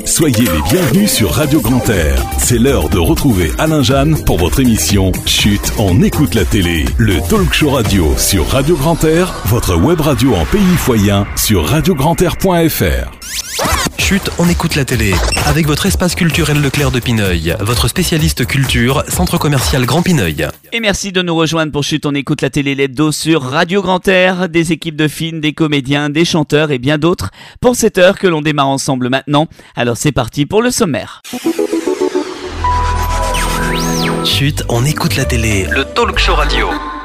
Soyez les bienvenus sur Radio Grand Air. C'est l'heure de retrouver Alain Jeanne pour votre émission Chut, on écoute la télé. Le talk show radio sur Radio Grand Air, votre web radio en pays foyen sur radiograndAir.fr. Chut, on écoute la télé. Avec votre espace culturel Leclerc de Pineuil, votre spécialiste culture, centre commercial Grand Pineuil. Et merci de nous rejoindre pour Chut, on écoute la télé l'hebdo sur Radio Grand Air, des équipes de films, des comédiens, des chanteurs et bien d'autres pour cette heure que l'on démarre ensemble maintenant. Alors c'est parti pour le sommaire. Chut, on écoute la télé, le talk show radio.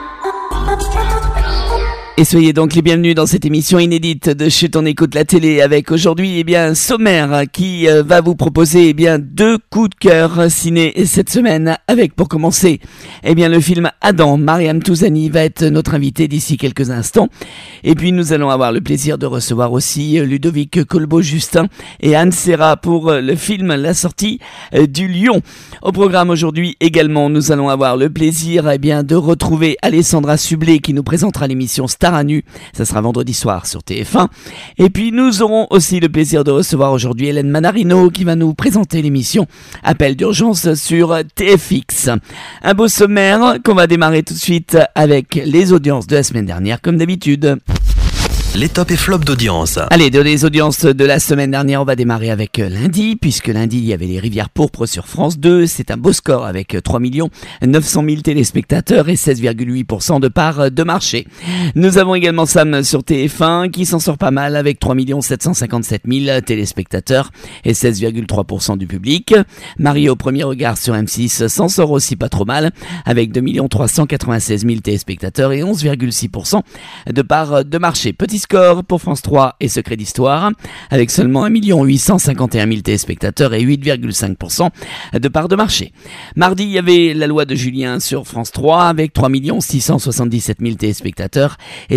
Et soyez donc les bienvenus dans cette émission inédite de Chut, on écoute la télé avec aujourd'hui un sommaire qui va vous proposer deux coups de cœur ciné cette semaine avec pour commencer le film Adam. Mariam Touzani va être notre invitée d'ici quelques instants. Et puis nous allons avoir le plaisir de recevoir aussi Ludovic Colbeau-Justin et Anne Serra pour le film La sortie du lion. Au programme aujourd'hui également, nous allons avoir le plaisir de retrouver Alessandra Sublet qui nous présentera l'émission Star à nu, ça sera vendredi soir sur TF1. Et puis nous aurons aussi le plaisir de recevoir aujourd'hui Hélène Manarino qui va nous présenter l'émission Appel d'urgence sur TFX. Un beau sommaire qu'on va démarrer tout de suite avec les audiences de la semaine dernière comme d'habitude. Les tops et flops d'audience. Allez, de les audiences de la semaine dernière, on va démarrer avec lundi, puisque lundi, il y avait les Rivières pourpres sur France 2. C'est un beau score avec 3 900 000 téléspectateurs et 16,8% de part de marché. Nous avons également Sam sur TF1 qui s'en sort pas mal avec 3 757 000 téléspectateurs et 16,3% du public. Marie au premier regard sur M6 s'en sort aussi pas trop mal avec 2 396 000 téléspectateurs et 11,6% de part de marché. Petit score pour France 3 et Secret d'Histoire avec seulement 1 851 000 téléspectateurs et 8,5% de part de marché. Mardi, il y avait La Loi de Julien sur France 3 avec 3 677 000 téléspectateurs et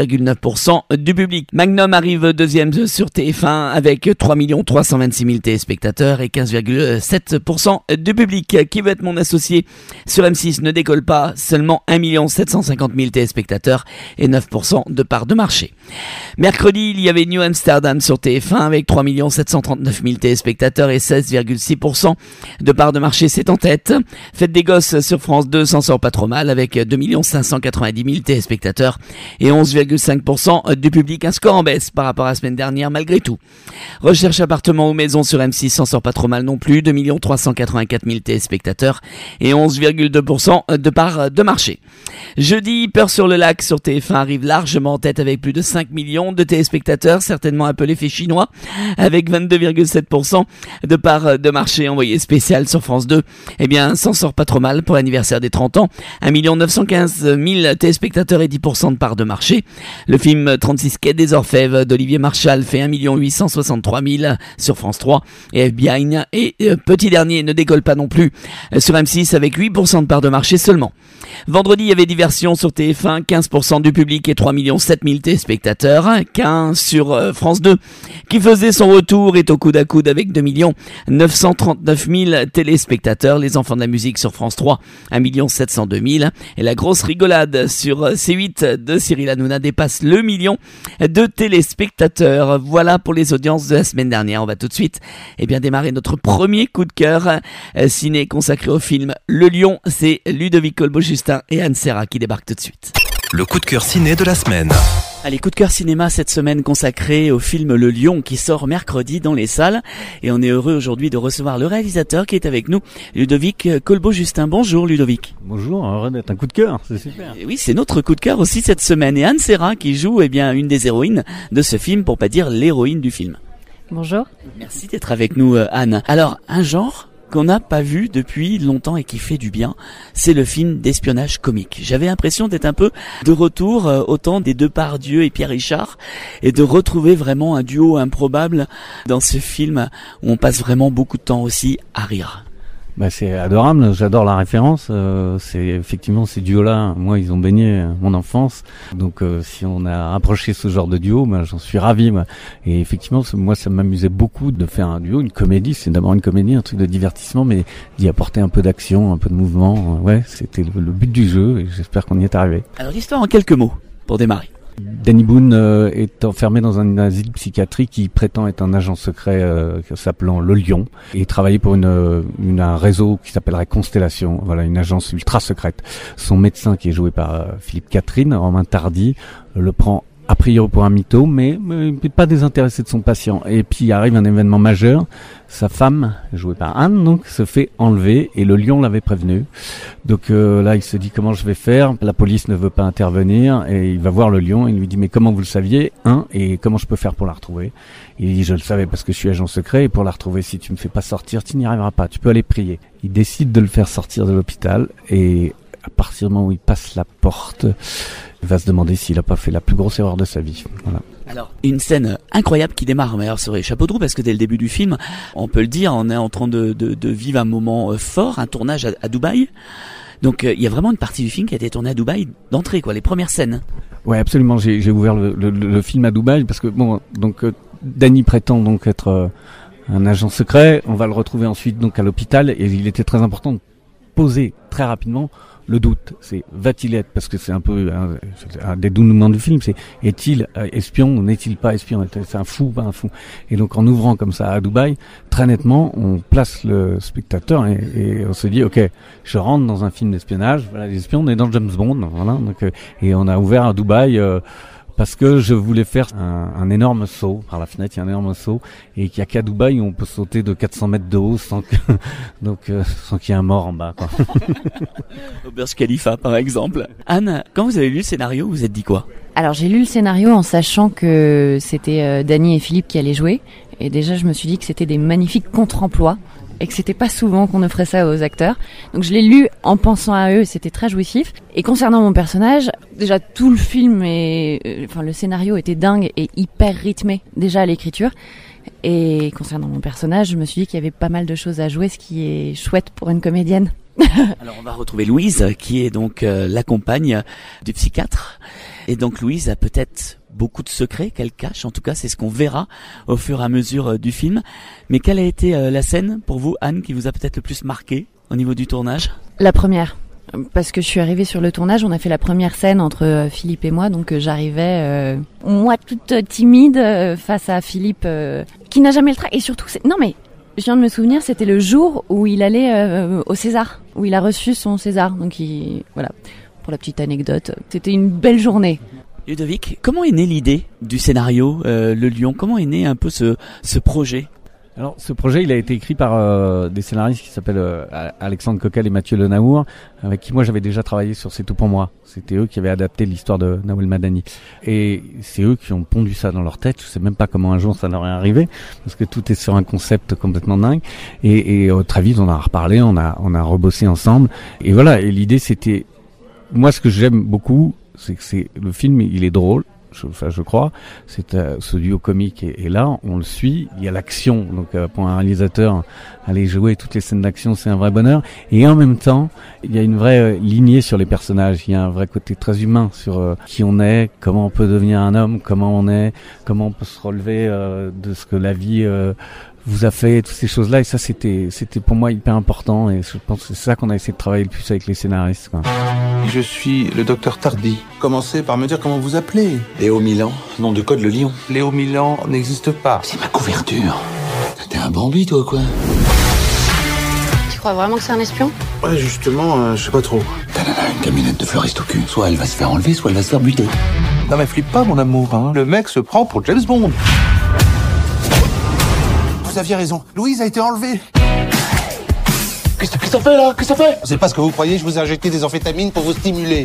16,9% du public. Magnum arrive deuxième sur TF1 avec 3 326 000 téléspectateurs et 15,7% du public. Qui veut être mon associé sur M6 ne décolle pas, seulement 1 750 000 téléspectateurs et 9% de part de marché. Mercredi, il y avait New Amsterdam sur TF1 avec 3 739 000 téléspectateurs et 16,6% de part de marché, c'est en tête. Fête des gosses sur France 2 s'en sort pas trop mal avec 2 590 000 téléspectateurs et 11,5% du public, un score en baisse par rapport à la semaine dernière malgré tout. Recherche appartement ou maison sur M6 s'en sort pas trop mal non plus, 2 384 000 téléspectateurs et 11,2% de part de marché. Jeudi, Peur sur le lac sur TF1 arrive largement en tête avec plus de 5 millions de téléspectateurs, certainement un peu l'effet chinois, avec 22,7% de part de marché. Envoyé spécial sur France 2, s'en sort pas trop mal pour l'anniversaire des 30 ans. 1 915 000 téléspectateurs et 10% de part de marché. Le film 36 Quai des Orfèvres d'Olivier Marchal fait 1 863 000 sur France 3 et FBI et petit dernier ne décolle pas non plus sur M6 avec 8% de part de marché seulement. Vendredi, il y avait Diversion sur TF1, 15% du public et 3 700 000 téléspectateurs. 15 sur France 2 qui faisait son retour est au coude à coude avec 2 939 000 téléspectateurs. Les Enfants de la musique sur France 3, 1 702 000. Et la grosse rigolade sur C8 de Cyril Hanouna dépasse le million de téléspectateurs. Voilà pour les audiences de la semaine dernière. On va tout de suite démarrer notre premier coup de cœur ciné consacré au film Le Lion. C'est Ludovic Colbeau-Justin et Anne Serra qui débarquent tout de suite. Le coup de cœur ciné de la semaine. Allez, coup de cœur cinéma cette semaine consacré au film Le Lion qui sort mercredi dans les salles. Et on est heureux aujourd'hui de recevoir le réalisateur qui est avec nous, Ludovic Colbeau-Justin. Bonjour Ludovic. Bonjour, heureux d'être un coup de cœur, c'est super. Et oui, c'est notre coup de cœur aussi cette semaine. Et Anne Serra qui joue une des héroïnes de ce film, pour pas dire l'héroïne du film. Bonjour. Merci d'être avec nous Anne. Alors, un genre qu'on n'a pas vu depuis longtemps et qui fait du bien, c'est le film d'espionnage comique. J'avais l'impression d'être un peu de retour au temps des Depardieu et Pierre Richard et de retrouver vraiment un duo improbable dans ce film où on passe vraiment beaucoup de temps aussi à rire. C'est adorable, j'adore la référence. C'est effectivement ces duos-là, moi ils ont baigné mon enfance. Donc si on a rapproché ce genre de duo, j'en suis ravi. Moi. Et effectivement, moi ça m'amusait beaucoup de faire un duo, une comédie. C'est d'abord une comédie, un truc de divertissement, mais d'y apporter un peu d'action, un peu de mouvement. Ouais, c'était le but du jeu et j'espère qu'on y est arrivé. Alors l'histoire en quelques mots pour démarrer. Danny Boone est enfermé dans un asile psychiatrique qui prétend être un agent secret s'appelant Le Lion et travailler pour un réseau qui s'appellerait Constellation, voilà, une agence ultra secrète. Son médecin, qui est joué par Philippe Catherine, Romain Tardy, le prend a priori pour un mytho, mais pas désintéressé de son patient. Et puis arrive un événement majeur, sa femme, jouée par Anne, donc, se fait enlever et le lion l'avait prévenu. Donc là, il se dit comment je vais faire, la police ne veut pas intervenir et il va voir le lion et il lui dit mais comment vous le saviez, et comment je peux faire pour la retrouver? Il dit je le savais parce que je suis agent secret et pour la retrouver, si tu me fais pas sortir, tu n'y arriveras pas, tu peux aller prier. Il décide de le faire sortir de l'hôpital et à partir du moment où il passe la porte, il va se demander s'il a pas fait la plus grosse erreur de sa vie. Voilà. Alors, une scène incroyable qui démarre, mais alors sur les chapeaux de roue, parce que dès le début du film, on peut le dire, on est en train de vivre un moment fort, un tournage à Dubaï. Donc, il y a vraiment une partie du film qui a été tournée à Dubaï d'entrée, quoi, les premières scènes. Ouais, absolument. J'ai ouvert le film à Dubaï parce que bon, donc Danny prétend donc être un agent secret. On va le retrouver ensuite donc à l'hôpital et il était très important de poser très rapidement le doute. C'est va-t-il être, parce que c'est un peu un dénouement du film, c'est est-il espion ou n'est-il pas espion, c'est un fou ou pas un fou. Et donc en ouvrant comme ça à Dubaï, très nettement, on place le spectateur et on se dit ok, je rentre dans un film d'espionnage, voilà, les espions, on est dans James Bond, voilà, donc, et on a ouvert à Dubaï parce que je voulais faire un énorme saut par la fenêtre, il y a un énorme saut et qu'il y a qu'à Dubaï où on peut sauter de 400 mètres de haut sans qu'il y ait un mort en bas, quoi. Au Burj Khalifa par exemple. Anne, quand vous avez lu le scénario, vous vous êtes dit quoi? Alors j'ai lu le scénario en sachant que c'était Danny et Philippe qui allaient jouer et déjà je me suis dit que c'était des magnifiques contre-emplois et que c'était pas souvent qu'on offrait ça aux acteurs. Donc je l'ai lu en pensant à eux, c'était très jouissif. Et concernant mon personnage, déjà tout le film le scénario était dingue et hyper rythmé déjà à l'écriture. Et concernant mon personnage, je me suis dit qu'il y avait pas mal de choses à jouer, ce qui est chouette pour une comédienne. Alors on va retrouver Louise, qui est donc la compagne du psychiatre. Et donc Louise a peut-être beaucoup de secrets qu'elle cache, en tout cas c'est ce qu'on verra au fur et à mesure du film. Mais quelle a été la scène pour vous, Anne, qui vous a peut-être le plus marqué au niveau du tournage? La première, parce que je suis arrivée sur le tournage, on a fait la première scène entre Philippe et moi, donc j'arrivais, moi toute timide, face à Philippe, qui n'a jamais le trac, et surtout, non mais, je viens de me souvenir, c'était le jour où il allait au César, où il a reçu son César, donc voilà, pour la petite anecdote, c'était une belle journée. Ludovic, comment est née l'idée du scénario Le Lion? Comment est né un peu ce projet? Alors ce projet, il a été écrit par des scénaristes qui s'appellent Alexandre Coquel et Mathieu Lenaour, avec qui moi j'avais déjà travaillé sur C'est tout pour moi. C'était eux qui avaient adapté l'histoire de Nawel Madani. Et c'est eux qui ont pondu ça dans leur tête. Je sais même pas comment un jour ça leur est arrivé, parce que tout est sur un concept complètement dingue. Et très vite on a reparlé, on a rebossé ensemble. Et voilà, et l'idée c'était... Moi ce que j'aime beaucoup, c'est que le film, il est drôle. Je crois, c'est ce duo comique et là on le suit, il y a l'action, donc pour un réalisateur aller jouer toutes les scènes d'action c'est un vrai bonheur, et en même temps il y a une vraie lignée sur les personnages, il y a un vrai côté très humain sur qui on est, comment on peut devenir un homme, comment on peut se relever de ce que la vie vous a fait, toutes ces choses-là, et ça c'était pour moi hyper important, et je pense que c'est ça qu'on a essayé de travailler le plus avec les scénaristes, quoi. Je suis le docteur Tardy. Commencez par me dire comment vous appelez. Léo Milan, nom de code le lion. Léo Milan n'existe pas. C'est ma couverture. T'es un Bambi toi quoi? Tu crois vraiment que c'est un espion? Ouais justement, je sais pas trop. T'as une camionnette de fleuriste au cul. Soit elle va se faire enlever, soit elle va se faire buter. Non mais flippe pas mon amour, hein. Le mec se prend pour James Bond. Vous aviez raison, Louise a été enlevée. Qu'est-ce que ça fait là? Qu'est-ce que ça fait? C'est pas ce que vous croyez, je vous ai injecté des amphétamines pour vous stimuler.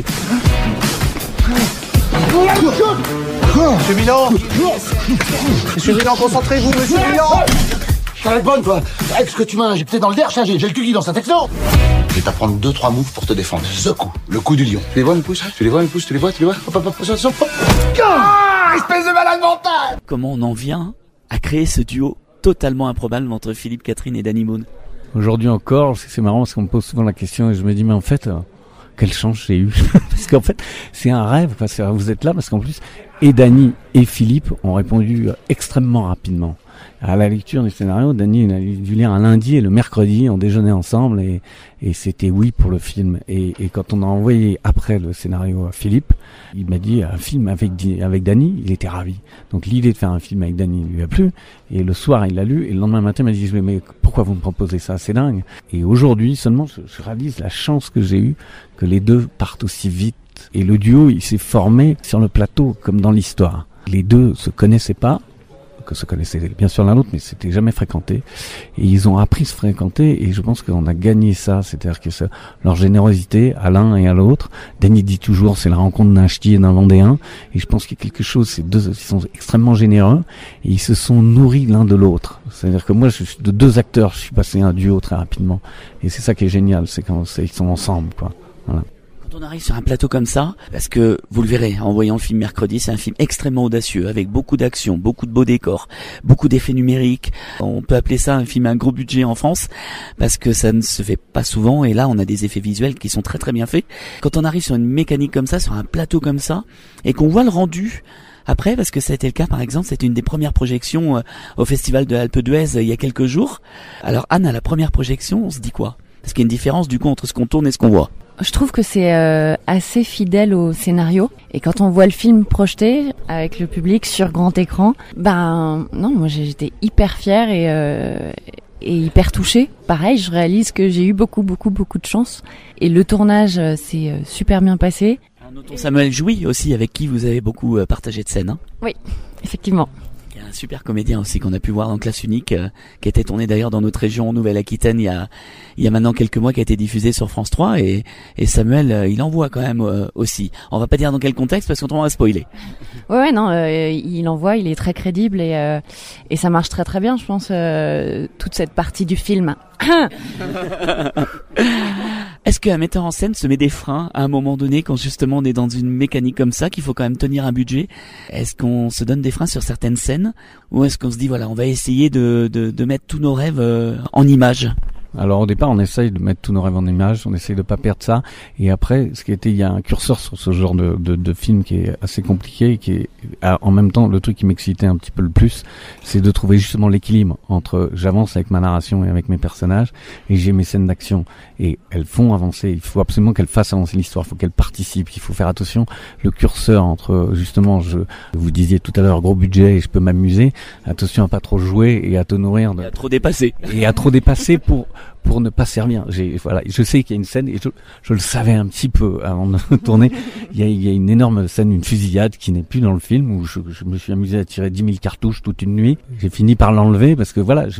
Monsieur Milan! Monsieur Milan, concentrez-vous, monsieur Milan! Ça va être bonne toi. Avec ce que tu m'as injecté dans le derche, j'ai le cul qui dans sa texto. Je vais t'apprendre 2-3 moves pour te défendre. Ce coup, le coup du lion. Tu les vois mes pouces? Tu les vois? Hop, hop, hop, hop. Ah, espèce de malade mental! Comment on en vient à créer ce duo totalement improbable entre Philippe Catherine et Danny Boone? Aujourd'hui encore, c'est marrant parce qu'on me pose souvent la question et je me dis mais en fait quelle chance j'ai eu parce qu'en fait c'est un rêve, parce que vous êtes là parce qu'en plus et Danny et Philippe ont répondu extrêmement rapidement. À la lecture du scénario, Danny il a dû lire un lundi et le mercredi, on déjeunait ensemble et c'était oui pour le film. Et quand on a envoyé après le scénario à Philippe, il m'a dit un film avec Danny, il était ravi. Donc l'idée de faire un film avec Danny lui a plu. Et le soir, il l'a lu et le lendemain matin, il m'a dit mais pourquoi vous me proposez ça? C'est dingue. Et aujourd'hui seulement, je réalise la chance que j'ai eue que les deux partent aussi vite. Et le duo, il s'est formé sur le plateau, comme dans l'histoire. Les deux se connaissaient pas, que se connaissaient bien sûr l'un l'autre, mais c'était jamais fréquenté. Et ils ont appris à se fréquenter, et je pense qu'on a gagné ça. C'est-à-dire que leur générosité à l'un et à l'autre. Danny dit toujours, c'est la rencontre d'un ch'ti et d'un Vendéen. Et je pense qu'il y a quelque chose, ces deux, ils sont extrêmement généreux, et ils se sont nourris l'un de l'autre. C'est-à-dire que moi, de deux acteurs, je suis passé à un duo très rapidement. Et c'est ça qui est génial, c'est quand ils sont ensemble, quoi. Voilà. Quand on arrive sur un plateau comme ça, parce que vous le verrez en voyant le film mercredi, c'est un film extrêmement audacieux, avec beaucoup d'action, beaucoup de beaux décors, beaucoup d'effets numériques. On peut appeler ça un film à gros budget en France, parce que ça ne se fait pas souvent, et là on a des effets visuels qui sont très très bien faits. Quand on arrive sur une mécanique comme ça, sur un plateau comme ça, et qu'on voit le rendu après, parce que ça a été le cas par exemple, c'était une des premières projections au Festival de Alpe d'Huez il y a quelques jours. Alors Anne, à la première projection, on se dit quoi? Parce qu'il y a une différence du coup entre ce qu'on tourne et ce qu'on voit. Je trouve que c'est assez fidèle au scénario, et quand on voit le film projeté avec le public sur grand écran, non, moi j'étais hyper fière et hyper touchée. Pareil, je réalise que j'ai eu beaucoup de chance, et le tournage s'est super bien passé. Notons Samuel Jouy aussi, avec qui vous avez beaucoup partagé de scènes. Hein. Oui, effectivement. Il y a un super comédien aussi qu'on a pu voir dans Classe Unique, qui a été tourné d'ailleurs dans notre région en Nouvelle-Aquitaine il y a maintenant quelques mois, qui a été diffusé sur France 3, et Samuel, il envoie quand même aussi. On va pas dire dans quel contexte parce qu'on va spoiler. Ouais, non, il envoie, il est très crédible, et ça marche très très bien, je pense, toute cette partie du film. Est-ce qu'un metteur en scène se met des freins à un moment donné quand justement on est dans une mécanique comme ça, qu'il faut quand même tenir un budget? Est-ce qu'on se donne des freins sur certaines scènes, ou est-ce qu'on se dit voilà, on va essayer de mettre tous nos rêves en images? Alors au départ, on essaye de mettre tous nos rêves en images, on essaye de pas perdre ça. Et après, il y a un curseur sur ce genre de film qui est assez compliqué, qui est en même temps le truc qui m'excitait un petit peu le plus, c'est de trouver justement l'équilibre entre j'avance avec ma narration et avec mes personnages, et j'ai mes scènes d'action. Et elles font avancer. Il faut absolument qu'elles fassent avancer l'histoire. Il faut qu'elles participent. Il faut faire attention. Le curseur entre justement, vous disiez tout à l'heure gros budget et je peux m'amuser. Attention à pas trop jouer et à te nourrir. Et à trop dépasser. Et à trop dépasser pour ne pas servir. Je sais qu'il y a une scène, et je le savais un petit peu avant de tourner. Il y a une énorme scène, une fusillade qui n'est plus dans le film, où je me suis amusé à tirer 10 000 cartouches toute une nuit. J'ai fini par l'enlever parce que voilà,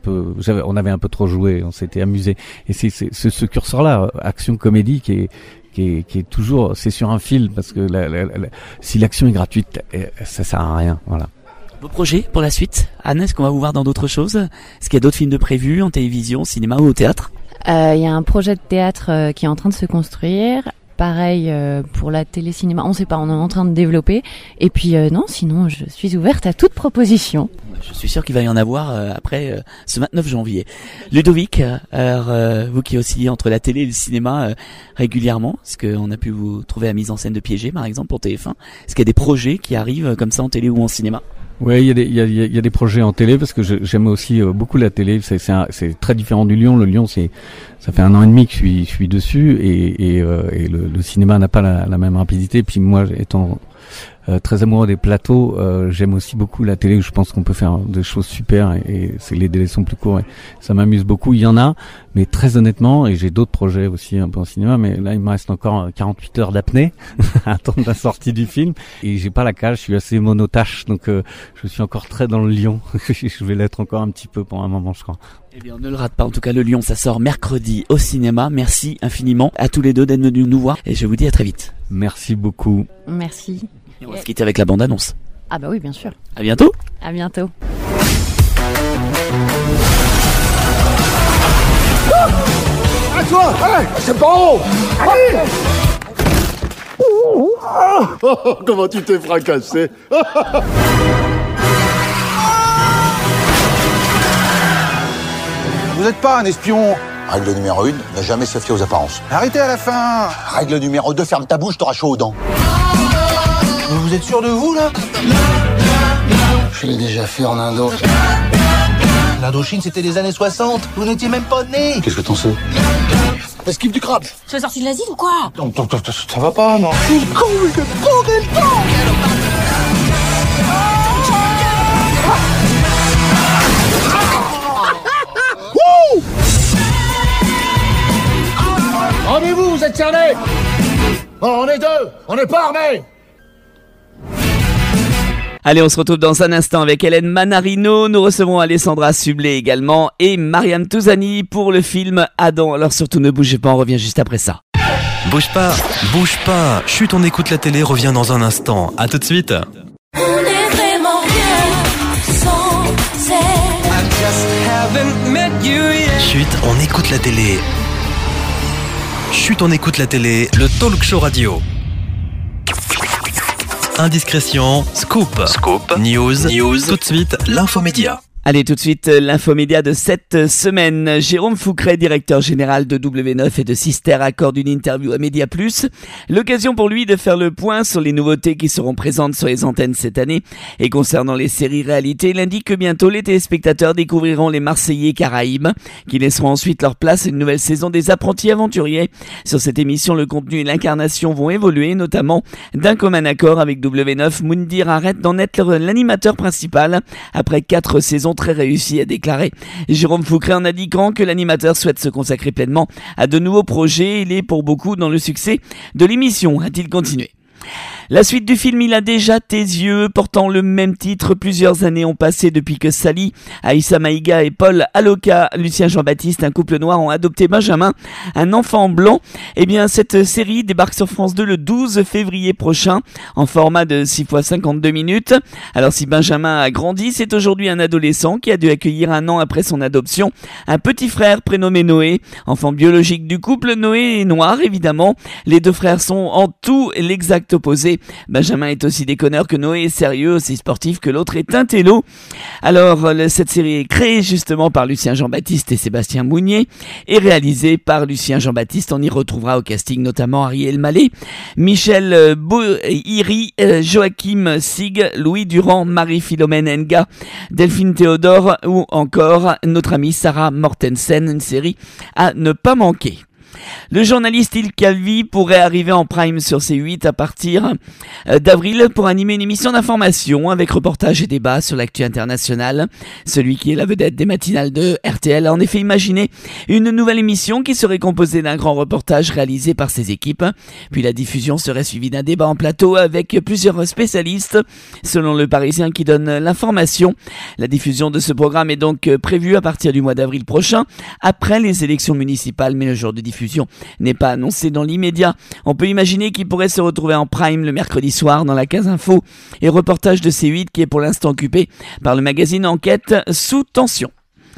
on avait un peu trop joué, on s'était amusé. Et c'est ce curseur-là, action comédie qui est toujours, c'est sur un fil, parce que si l'action est gratuite, ça sert à rien. Voilà. Vos projets pour la suite, Anne, est-ce qu'on va vous voir dans d'autres choses? Est-ce qu'il y a d'autres films de prévus en télévision, au cinéma ou au théâtre? Il y a un projet de théâtre qui est en train de se construire. Pareil pour la télé-cinéma, on sait pas, on est en train de développer. Et puis non, sinon je suis ouverte à toute proposition. Je suis sûr qu'il va y en avoir après ce 29 janvier. Ludovic, vous qui oscillez entre la télé et le cinéma régulièrement, est-ce qu'on a pu vous trouver à mise en scène de Piégé par exemple pour TF1? Est-ce qu'il y a des projets qui arrivent comme ça en télé ou en cinéma? Ouais, il y a des projets en télé, parce que j'aime aussi beaucoup la télé. C'est très différent du Lion. Le Lion, ça fait 1 an et demi que je suis dessus, et le cinéma n'a pas la même rapidité. Puis moi, étant très amoureux des plateaux, j'aime aussi beaucoup la télé. Je pense qu'on peut faire des choses super, et les délais sont plus courts, et ça m'amuse beaucoup. Il y en a, mais très honnêtement, et j'ai d'autres projets aussi un peu en cinéma, mais là il me reste encore 48 heures d'apnée à attendre la sortie du film, et j'ai pas la cage, je suis assez monotache, donc je suis encore très dans le Lion. Je vais l'être encore un petit peu pendant un moment, je crois. Eh bien, on ne le rate pas. En tout cas, le Lion, ça sort mercredi au cinéma. Merci infiniment à tous les deux d'être venus nous voir, et je vous dis à très vite. Merci beaucoup. Merci. Et on va se quitter avec la bande-annonce. Ah bah oui, bien sûr. À bientôt. À bientôt. À toi! Hey, c'est pas haut! Allez! Comment tu t'es fracassé? Vous n'êtes pas un espion. Règle numéro 1, ne jamais se fier aux apparences. Arrêtez à la fin. Règle numéro 2, ferme ta bouche, t'auras chaud aux dents. Vous êtes sûr de vous, là? Je l'ai déjà fait en Indo. l'Indochine, c'était les années 60. Vous n'étiez même pas nés. Qu'est-ce que t'en sais? Esquive du crabe. Tu es sorti de l'asile ou quoi? Non, ça va pas, non. Je suis con, mais je prendrai le temps. Rendez-vous, vous êtes cernés. Bon, on est deux, on n'est pas armés. Allez, on se retrouve dans un instant avec Hélène Manarino. Nous recevons Alessandra Sublet également et Mariam Touzani pour le film Adam. Alors surtout ne bougez pas, on revient juste après ça. Bouge pas. Chut, on écoute la télé, revient dans un instant. À tout de suite. On est vraiment bien sans Chut, on écoute la télé. Chut, on écoute la télé, le talk show radio. Indiscrétion, scoop, news, tout de suite, l'infomédia. Allez, tout de suite, l'infomédia de cette semaine. Jérôme Foucret, directeur général de W9 et de Sister, accorde une interview à Média Plus. L'occasion pour lui de faire le point sur les nouveautés qui seront présentes sur les antennes cette année. Et concernant les séries réalité, il indique que bientôt les téléspectateurs découvriront les Marseillais Caraïbes, qui laisseront ensuite leur place à une nouvelle saison des Apprentis Aventuriers. Sur cette émission, le contenu et l'incarnation vont évoluer, notamment d'un commun accord avec W9. Moundir arrête d'en être l'animateur principal après 4 saisons très réussi, a déclaré Jérôme Foucret en indiquant que l'animateur souhaite se consacrer pleinement à de nouveaux projets. Il est pour beaucoup dans le succès de l'émission, a-t-il continué. La suite du film Il a déjà tes yeux, portant le même titre. Plusieurs années ont passé depuis que Sally, Aïssa Maïga et Paul Aloka, Lucien Jean-Baptiste, un couple noir, ont adopté Benjamin, un enfant blanc. Eh bien, cette série débarque sur France 2 le 12 février prochain, en format de 6 x 52 minutes. Alors, si Benjamin a grandi, c'est aujourd'hui un adolescent qui a dû accueillir 1 an après son adoption un petit frère prénommé Noé, enfant biologique du couple. Noé est noir, évidemment. Les deux frères sont en tout l'exact opposé. Benjamin est aussi déconneur que Noé est sérieux, aussi sportif que l'autre est un télo. Alors, cette série est créée justement par Lucien Jean-Baptiste et Sébastien Mounier et réalisée par Lucien Jean-Baptiste. On y retrouvera au casting notamment Ariel Mallet, Michel Boiri, Joachim Sig, Louis Durand, Marie-Philomène Nga, Delphine Théodore ou encore notre amie Sarah Mortensen. Une série à ne pas manquer. Le journaliste Il Calvi pourrait arriver en prime sur C8 à partir d'avril pour animer une émission d'information avec reportage et débat sur l'actu internationale. Celui qui est la vedette des matinales de RTL a en effet imaginé une nouvelle émission qui serait composée d'un grand reportage réalisé par ses équipes. Puis la diffusion serait suivie d'un débat en plateau avec plusieurs spécialistes, selon le Parisien qui donne l'information. La diffusion de ce programme est donc prévue à partir du mois d'avril prochain, après les élections municipales, mais le jour de diffusion n'est pas annoncé dans l'immédiat. On peut imaginer qu'il pourrait se retrouver en prime le mercredi soir dans la case info et reportage de C8 qui est pour l'instant occupé par le magazine Enquête Sous Tension.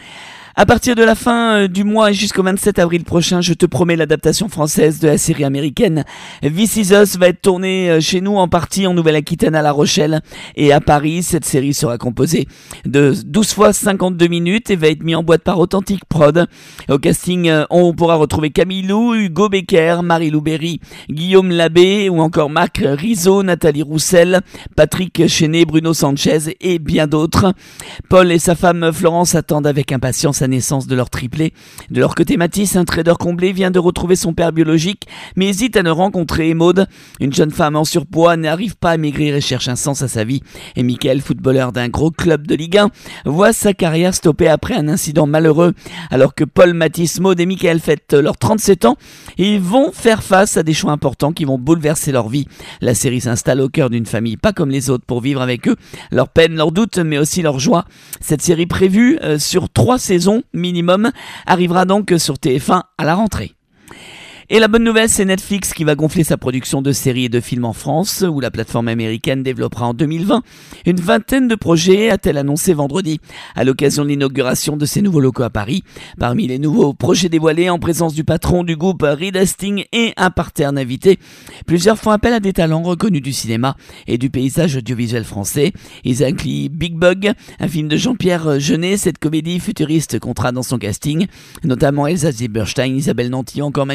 À partir de la fin du mois et jusqu'au 27 avril prochain, je te promets, l'adaptation française de la série américaine This Is Us va être tournée chez nous en partie en Nouvelle-Aquitaine, à La Rochelle et à Paris. Cette série sera composée de 12 x 52 minutes et va être mise en boîte par Authentic Prod. Au casting, on pourra retrouver Camille Lou, Hugo Becker, Marie-Lou Berry, Guillaume Labbé ou encore Marc Rizzo, Nathalie Roussel, Patrick Chenet, Bruno Sanchez et bien d'autres. Paul et sa femme Florence attendent avec impatience la naissance de leur triplé. De leur côté, Mathis, un trader comblé, vient de retrouver son père biologique, mais hésite à ne rencontrer Maud. Une jeune femme en surpoids n'arrive pas à maigrir et cherche un sens à sa vie. Et Mickaël, footballeur d'un gros club de Ligue 1, voit sa carrière stoppée après un incident malheureux. Alors que Paul, Mathis, Maud et Mickaël fêtent leurs 37 ans, ils vont faire face à des choix importants qui vont bouleverser leur vie. La série s'installe au cœur d'une famille pas comme les autres pour vivre avec eux leurs peines, leurs doutes, mais aussi leurs joies. Cette série prévue sur 3 saisons minimum arrivera donc sur TF1 à la rentrée. Et la bonne nouvelle, c'est Netflix qui va gonfler sa production de séries et de films en France, où la plateforme américaine développera en 2020 une vingtaine de projets, a-t-elle annoncé vendredi, à l'occasion de l'inauguration de ses nouveaux locaux à Paris. Parmi les nouveaux projets dévoilés, en présence du patron du groupe Reed Hastings et un parterre d'invités, plusieurs font appel à des talents reconnus du cinéma et du paysage audiovisuel français. Ils incluent Big Bug, un film de Jean-Pierre Jeunet. Cette comédie futuriste comptera dans son casting notamment Elsa Zilberstein, Isabelle Nanty, encore Manu Payet,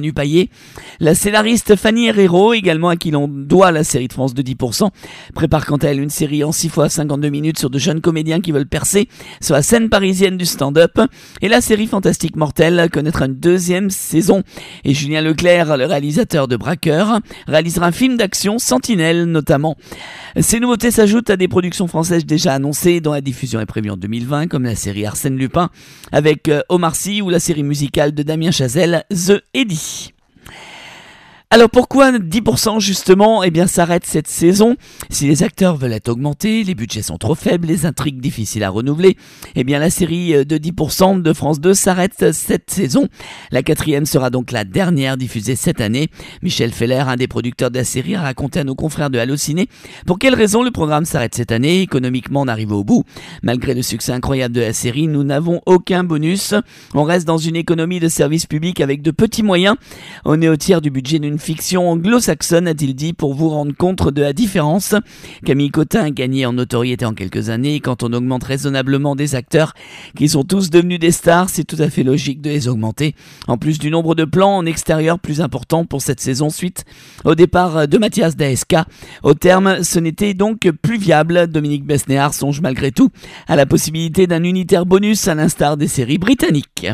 année. La scénariste Fanny Herrero, également à qui l'on doit la série de France de 10%, prépare quant à elle une série en 6 fois 52 minutes sur de jeunes comédiens qui veulent percer sur la scène parisienne du stand-up. Et la série Fantastique Mortel connaîtra une deuxième saison. Et Julien Leclerc, le réalisateur de Braqueur, réalisera un film d'action, Sentinelle notamment. Ces nouveautés s'ajoutent à des productions françaises déjà annoncées, dont la diffusion est prévue en 2020, comme la série Arsène Lupin avec Omar Sy ou la série musicale de Damien Chazelle, The Eddy. Alors pourquoi 10% justement s'arrête cette saison? Si les acteurs veulent être augmentés, les budgets sont trop faibles, les intrigues difficiles à renouveler, la série de 10% de France 2 s'arrête cette saison. La 4e sera donc la dernière diffusée cette année. Michel Feller, un des producteurs de la série, a raconté à nos confrères de Allociné pour quelles raisons le programme s'arrête cette année. Économiquement, on arrive au bout. Malgré le succès incroyable de la série, nous n'avons aucun bonus. On reste dans une économie de service public avec de petits moyens. On est au tiers du budget d'une fiction anglo-saxonne, a-t-il dit, pour vous rendre compte de la différence. Camille Cotin a gagné en notoriété en quelques années. Quand on augmente raisonnablement des acteurs qui sont tous devenus des stars, c'est tout à fait logique de les augmenter. En plus du nombre de plans en extérieur plus important pour cette saison suite au départ de Mathias Daeska. Au terme, ce n'était donc plus viable. Dominique Besnéard songe malgré tout à la possibilité d'un unitaire bonus à l'instar des séries britanniques.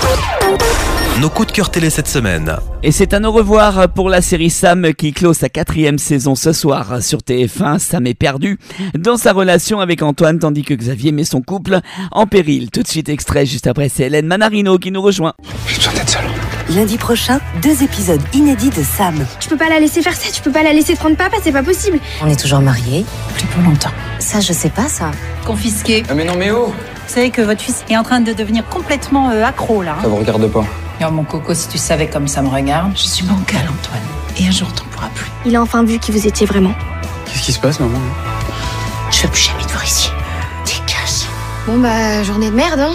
Nos coups de cœur télé cette semaine. Et c'est un au revoir pour la série Sam qui clôt sa 4e saison ce soir sur TF1. Sam est perdu dans sa relation avec Antoine tandis que Xavier met son couple en péril. Tout de suite extrait, juste après c'est Hélène Manarino qui nous rejoint. J'ai besoin d'être seul. Lundi prochain, 2 épisodes inédits de Sam. Tu peux pas la laisser faire ça, tu peux pas la laisser prendre papa, c'est pas possible. On est toujours mariés. Plus pour longtemps. Ça, je sais pas ça. Confisqué. Ah mais non mais oh. Vous savez que votre fils est en train de devenir complètement accro là. Ça vous regarde pas. Oh mon coco, si tu savais comme ça me regarde. Je suis bancale Antoine. Et un jour t'en pourras plus. Il a enfin vu qui vous étiez vraiment. Qu'est-ce qui se passe maman? Je veux plus jamais te voir ici. Dégage. Bon bah, journée de merde hein.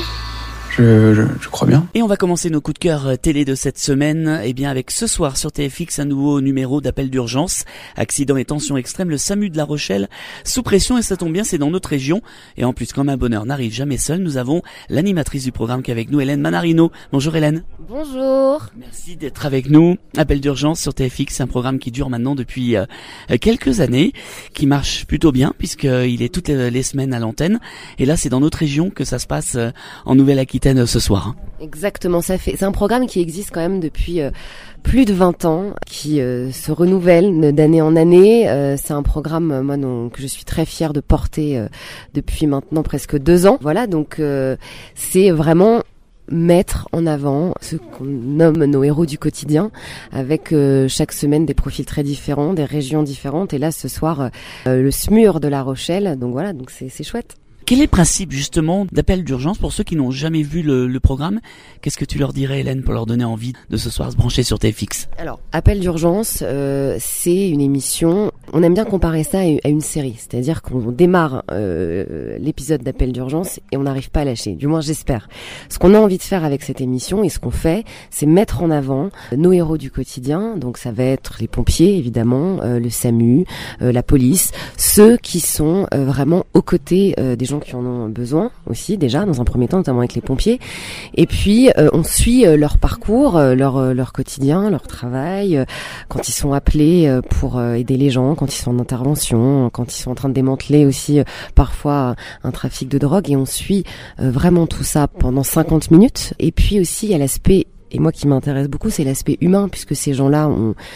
Je crois bien. Et on va commencer nos coups de cœur télé de cette semaine avec ce soir sur TFX un nouveau numéro d'appel d'urgence. Accident et tension extrême, le SAMU de La Rochelle sous pression et ça tombe bien, c'est dans notre région. Et en plus, comme un bonheur n'arrive jamais seul, nous avons l'animatrice du programme qui est avec nous, Hélène Manarino. Bonjour Hélène. Bonjour. Merci d'être avec nous. Appel d'urgence sur TFX, un programme qui dure maintenant depuis quelques années, qui marche plutôt bien puisqu'il est toutes les semaines à l'antenne. Et là, c'est dans notre région que ça se passe en Nouvelle-Aquitaine ce soir. Exactement, c'est un programme qui existe quand même depuis plus de 20 ans, qui se renouvelle d'année en année. C'est un programme moi que je suis très fière de porter depuis maintenant presque 2 ans. Voilà, donc c'est vraiment mettre en avant ce qu'on nomme nos héros du quotidien, avec chaque semaine des profils très différents, des régions différentes. Et là, ce soir, le SMUR de La Rochelle. Donc voilà, donc c'est chouette. Quel est le principe justement d'appel d'urgence pour ceux qui n'ont jamais vu le programme? Qu'est-ce que tu leur dirais Hélène pour leur donner envie de ce soir se brancher sur TFX? Alors, appel d'urgence, c'est une émission, on aime bien comparer ça à une série, c'est-à-dire qu'on démarre l'épisode d'appel d'urgence et on n'arrive pas à lâcher, du moins j'espère. Ce qu'on a envie de faire avec cette émission et ce qu'on fait, c'est mettre en avant nos héros du quotidien, donc ça va être les pompiers évidemment, le SAMU, la police, ceux qui sont vraiment aux côtés des gens qui en ont besoin aussi déjà dans un premier temps, notamment avec les pompiers, et puis on suit leur parcours, leur quotidien, leur travail, quand ils sont appelés pour aider les gens, quand ils sont en intervention, quand ils sont en train de démanteler aussi parfois un trafic de drogue, et on suit vraiment tout ça pendant 50 minutes. Et puis aussi il y a l'aspect, et moi qui m'intéresse beaucoup, c'est l'aspect humain, puisque ces gens-là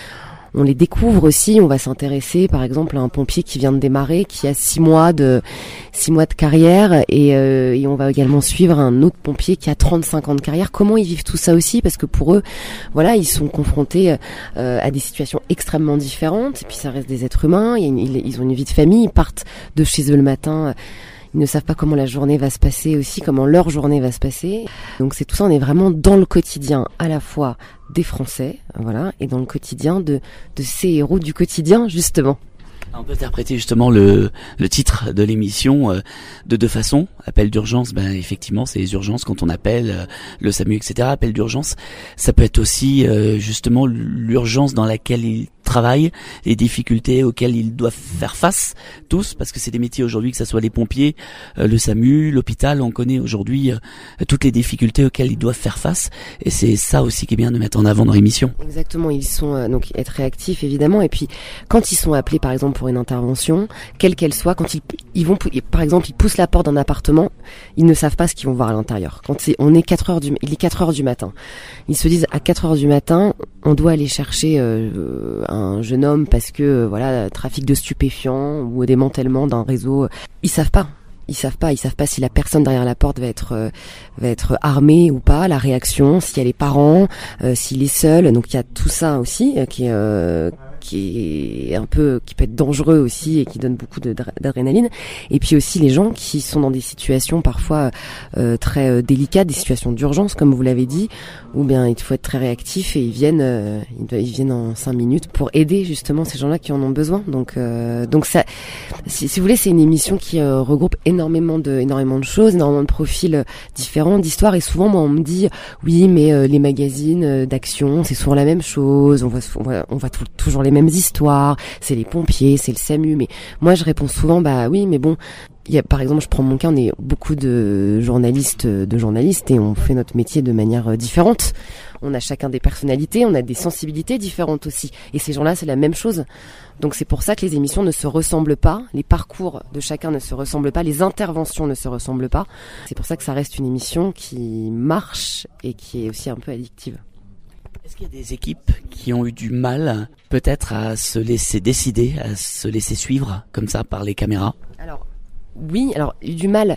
on les découvre aussi. On va s'intéresser par exemple à un pompier qui vient de démarrer, qui a 6 mois de carrière, et on va également suivre un autre pompier qui a 35 ans de carrière. Comment ils vivent tout ça aussi, parce que pour eux, voilà, ils sont confrontés à des situations extrêmement différentes, et puis ça reste des êtres humains, ils ont une vie de famille, ils partent de chez eux le matin, ils ne savent pas comment la journée va se passer aussi, comment leur journée va se passer. Donc c'est tout ça, on est vraiment dans le quotidien à la fois des Français, voilà, et dans le quotidien de ces héros du quotidien, justement. On peut interpréter justement le titre de l'émission de 2 façons. Appel d'urgence, effectivement, c'est les urgences quand on appelle le SAMU, etc. Appel d'urgence, ça peut être aussi justement l'urgence dans laquelle ils travail, les difficultés auxquelles ils doivent faire face tous, parce que c'est des métiers aujourd'hui, que ce soit les pompiers, le SAMU, l'hôpital, on connaît aujourd'hui toutes les difficultés auxquelles ils doivent faire face, et c'est ça aussi qui est bien de mettre en avant dans l'émission. Exactement, ils sont donc être réactifs évidemment, et puis quand ils sont appelés par exemple pour une intervention, quelle qu'elle soit, quand ils vont par exemple ils poussent la porte d'un appartement, ils ne savent pas ce qu'ils vont voir à l'intérieur. Quand il est 4 heures du matin, ils se disent à 4 heures du matin, on doit aller chercher un jeune homme parce que voilà, trafic de stupéfiants ou démantèlement d'un réseau. Ils savent pas si la personne derrière la porte va être armée ou pas, la réaction, s'il y a les parents, s'il est seul. Donc il y a tout ça aussi qui est un peu, qui peut être dangereux aussi et qui donne beaucoup d'adrénaline. Et puis aussi les gens qui sont dans des situations parfois très délicates, des situations d'urgence comme vous l'avez dit, où bien il faut être très réactif et ils viennent en 5 minutes pour aider justement ces gens-là qui en ont besoin. Donc ça, si vous voulez, c'est une émission qui regroupe énormément de choses, énormément de profils différents, d'histoires. Et souvent moi on me dit oui mais les magazines d'action c'est souvent la même chose, on voit toujours les mêmes histoires, c'est les pompiers, c'est le SAMU, mais moi je réponds souvent bah oui mais bon, par exemple, je prends mon cas, on est beaucoup de journalistes et on fait notre métier de manière différente. On a chacun des personnalités, on a des sensibilités différentes aussi. Et ces gens-là, c'est la même chose. Donc c'est pour ça que les émissions ne se ressemblent pas, les parcours de chacun ne se ressemblent pas, les interventions ne se ressemblent pas. C'est pour ça que ça reste une émission qui marche et qui est aussi un peu addictive. Est-ce qu'il y a des équipes qui ont eu du mal peut-être à se laisser décider, à se laisser suivre comme ça par les caméras ? Oui, alors du mal.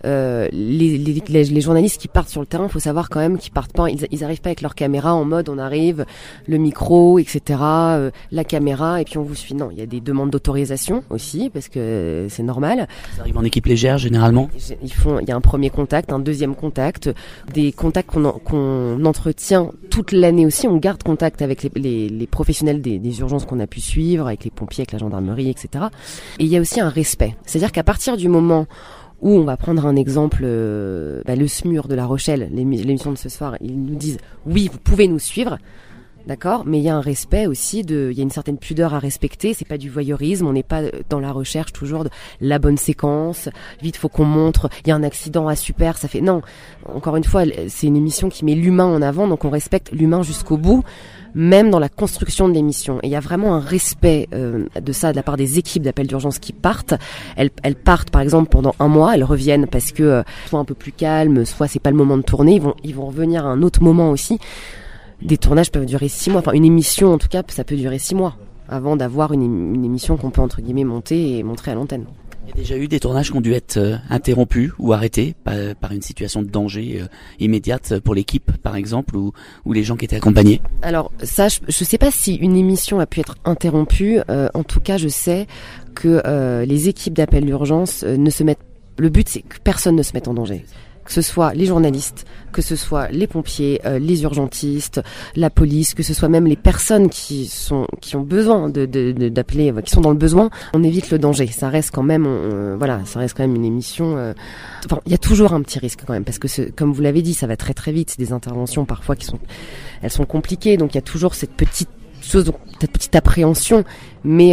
Les journalistes qui partent sur le terrain, faut savoir quand même qu'ils partent pas, ils arrivent pas avec leur caméra en mode on arrive, le micro, etc., la caméra et puis on vous suit. Non, il y a des demandes d'autorisation aussi parce que c'est normal. Ils arrivent en équipe légère généralement. Il y a un premier contact, un deuxième contact, des contacts qu'on entretient toute l'année aussi. On garde contact avec les professionnels des urgences qu'on a pu suivre, avec les pompiers, avec la gendarmerie, etc. Et il y a aussi un respect. C'est-à-dire qu'à partir du moment où on va prendre un exemple, le SMUR de La Rochelle, l'émission de ce soir, ils nous disent oui, vous pouvez nous suivre, d'accord, mais il y a un respect aussi, il y a une certaine pudeur à respecter, c'est pas du voyeurisme, on n'est pas dans la recherche toujours de la bonne séquence, vite faut qu'on montre, il y a un accident, super, ça fait, non, encore une fois, c'est une émission qui met l'humain en avant, donc on respecte l'humain jusqu'au bout, même dans la construction de l'émission. Et il y a vraiment un respect de ça de la part des équipes d'appel d'urgence qui partent. Elles partent par exemple pendant 1 mois, elles reviennent parce que soit un peu plus calme, soit c'est pas le moment de tourner, ils vont revenir à un autre moment aussi. Des tournages peuvent durer 6 mois, enfin une émission en tout cas, ça peut durer 6 mois avant d'avoir une émission qu'on peut entre guillemets monter et montrer à l'antenne. Il y a déjà eu des tournages qui ont dû être interrompus ou arrêtés par une situation de danger immédiate pour l'équipe, par exemple, ou les gens qui étaient accompagnés. Alors ça, je sais pas si une émission a pu être interrompue. En tout cas, je sais que les équipes d'appel d'urgence le but, c'est que personne ne se mette en danger. Que ce soit les journalistes, que ce soit les pompiers, les urgentistes, la police, que ce soit même les personnes qui ont besoin d'appeler, qui sont dans le besoin, on évite le danger. Ça reste quand même, ça reste quand même une émission. Il y a toujours un petit risque quand même, parce que comme vous l'avez dit, ça va très très vite. C'est des interventions parfois elles sont compliquées, donc il y a toujours cette petite appréhension, mais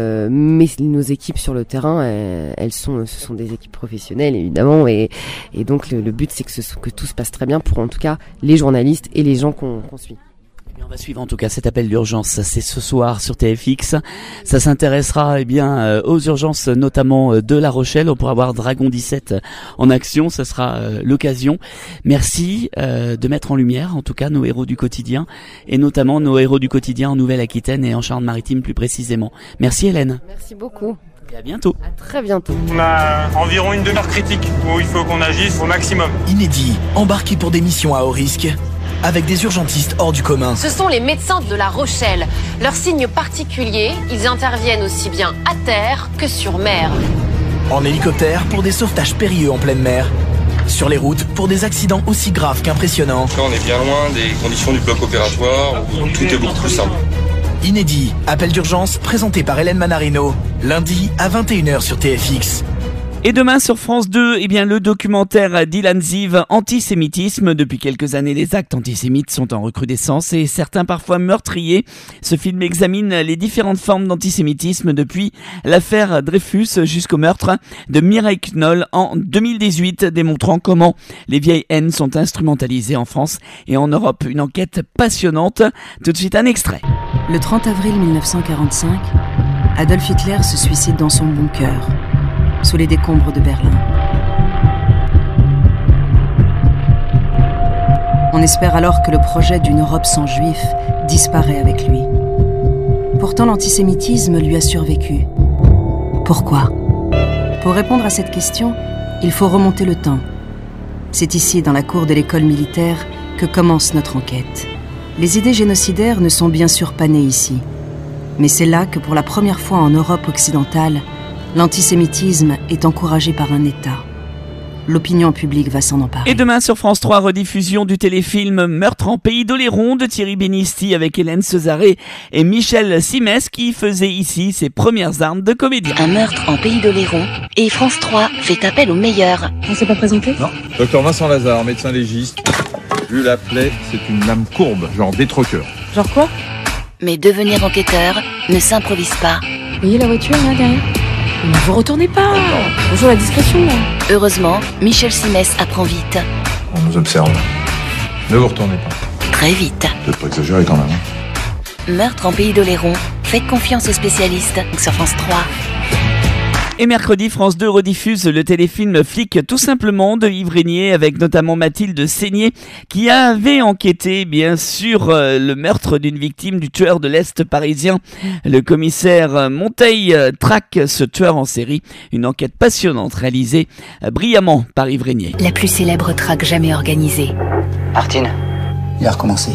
nos équipes sur le terrain, ce sont des équipes professionnelles évidemment, et donc le but c'est que tout se passe très bien pour en tout cas les journalistes et les gens qu'on suit. On va suivre en tout cas cet appel d'urgence, c'est ce soir sur TFX. Ça s'intéressera aux urgences notamment de La Rochelle. On pourra voir Dragon 17 en action, ça sera l'occasion. Merci de mettre en lumière en tout cas nos héros du quotidien, et notamment nos héros du quotidien en Nouvelle-Aquitaine et en Charente-Maritime plus précisément. Merci Hélène. Merci beaucoup. Et à bientôt. À très bientôt. On a environ une demi-heure critique où il faut qu'on agisse au maximum. Inédit, embarqué pour des missions à haut risque, avec des urgentistes hors du commun. Ce sont les médecins de La Rochelle. Leur signe particulier, ils interviennent aussi bien à terre que sur mer. En hélicoptère pour des sauvetages périlleux en pleine mer. Sur les routes pour des accidents aussi graves qu'impressionnants. Là, on est bien loin des conditions du bloc opératoire où tout est beaucoup plus simple. Inédit, appel d'urgence présenté par Hélène Manarino, lundi à 21h sur TFX. Et demain sur France 2, eh bien, le documentaire d'Ilan Ziv, Antisémitisme. Depuis quelques années, les actes antisémites sont en recrudescence et certains parfois meurtriers. Ce film examine les différentes formes d'antisémitisme depuis l'affaire Dreyfus jusqu'au meurtre de Mireille Knoll en 2018, démontrant comment les vieilles haines sont instrumentalisées en France et en Europe. Une enquête passionnante. Tout de suite, un extrait. Le 30 avril 1945, Adolf Hitler se suicide dans son bunker, sous les décombres de Berlin. On espère alors que le projet d'une Europe sans juifs disparaît avec lui. Pourtant, l'antisémitisme lui a survécu. Pourquoi ? Pour répondre à cette question, il faut remonter le temps. C'est ici, dans la cour de l'école militaire, que commence notre enquête. Les idées génocidaires ne sont bien sûr pas nées ici. Mais c'est là que, pour la première fois en Europe occidentale, l'antisémitisme est encouragé par un État. L'opinion publique va s'en emparer. Et demain sur France 3, rediffusion du téléfilm Meurtre en Pays d'Oléron de Thierry Benisti avec Hélène Cesaré et Michel Simès qui faisait ici ses premières armes de comédien. Un meurtre en Pays d'Oléron et France 3 fait appel aux meilleurs. On s'est pas présenté ? Non. Docteur Vincent Lazare, médecin légiste. Vu la plaie, c'est une lame courbe, genre détroqueur. Genre quoi ? Mais devenir enquêteur ne s'improvise pas. Vous voyez la voiture là derrière ? Mais vous retournez pas. Bonjour la discrétion là. Heureusement, Michel Simès apprend vite. On nous observe. Ne vous retournez pas. Très vite. Peut-être pas exagéré quand même. Meurtre en Pays d'Oléron. Faites confiance aux spécialistes sur France 3. Et mercredi, France 2 rediffuse le téléfilm Flic tout simplement de Yves Régnier avec notamment Mathilde Seigné qui avait enquêté bien sûr le meurtre d'une victime du tueur de l'Est parisien. Le commissaire Monteil traque ce tueur en série. Une enquête passionnante réalisée brillamment par Yves Régnier. La plus célèbre traque jamais organisée. Martine, il a recommencé.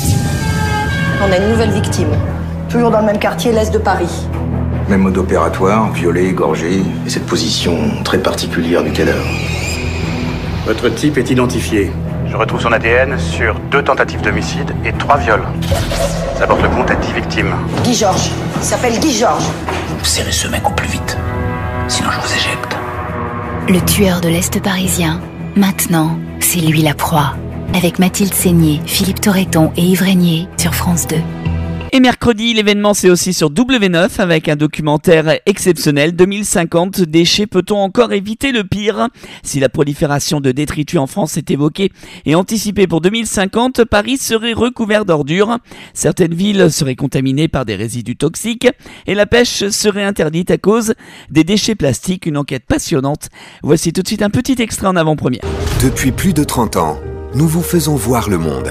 On a une nouvelle victime. Toujours dans le même quartier, l'Est de Paris. Même mode opératoire, violé, égorgé, et cette position très particulière du cadavre. Votre type est identifié. Je retrouve son ADN sur 2 tentatives d'homicide et 3 viols. Ça porte le compte à 10 victimes. Guy Georges. Il s'appelle Guy Georges. Serrez ce mec au plus vite, sinon je vous éjecte. Le tueur de l'Est parisien. Maintenant, c'est lui la proie. Avec Mathilde Seigné, Philippe Torreton et Yves Régnier sur France 2. Et mercredi, l'événement c'est aussi sur W9 avec un documentaire exceptionnel. 2050, déchets, peut-on encore éviter le pire ? Si la prolifération de détritus en France est évoquée et anticipée pour 2050, Paris serait recouvert d'ordures. Certaines villes seraient contaminées par des résidus toxiques et la pêche serait interdite à cause des déchets plastiques. Une enquête passionnante. Voici tout de suite un petit extrait en avant-première. Depuis plus de 30 ans, nous vous faisons voir le monde.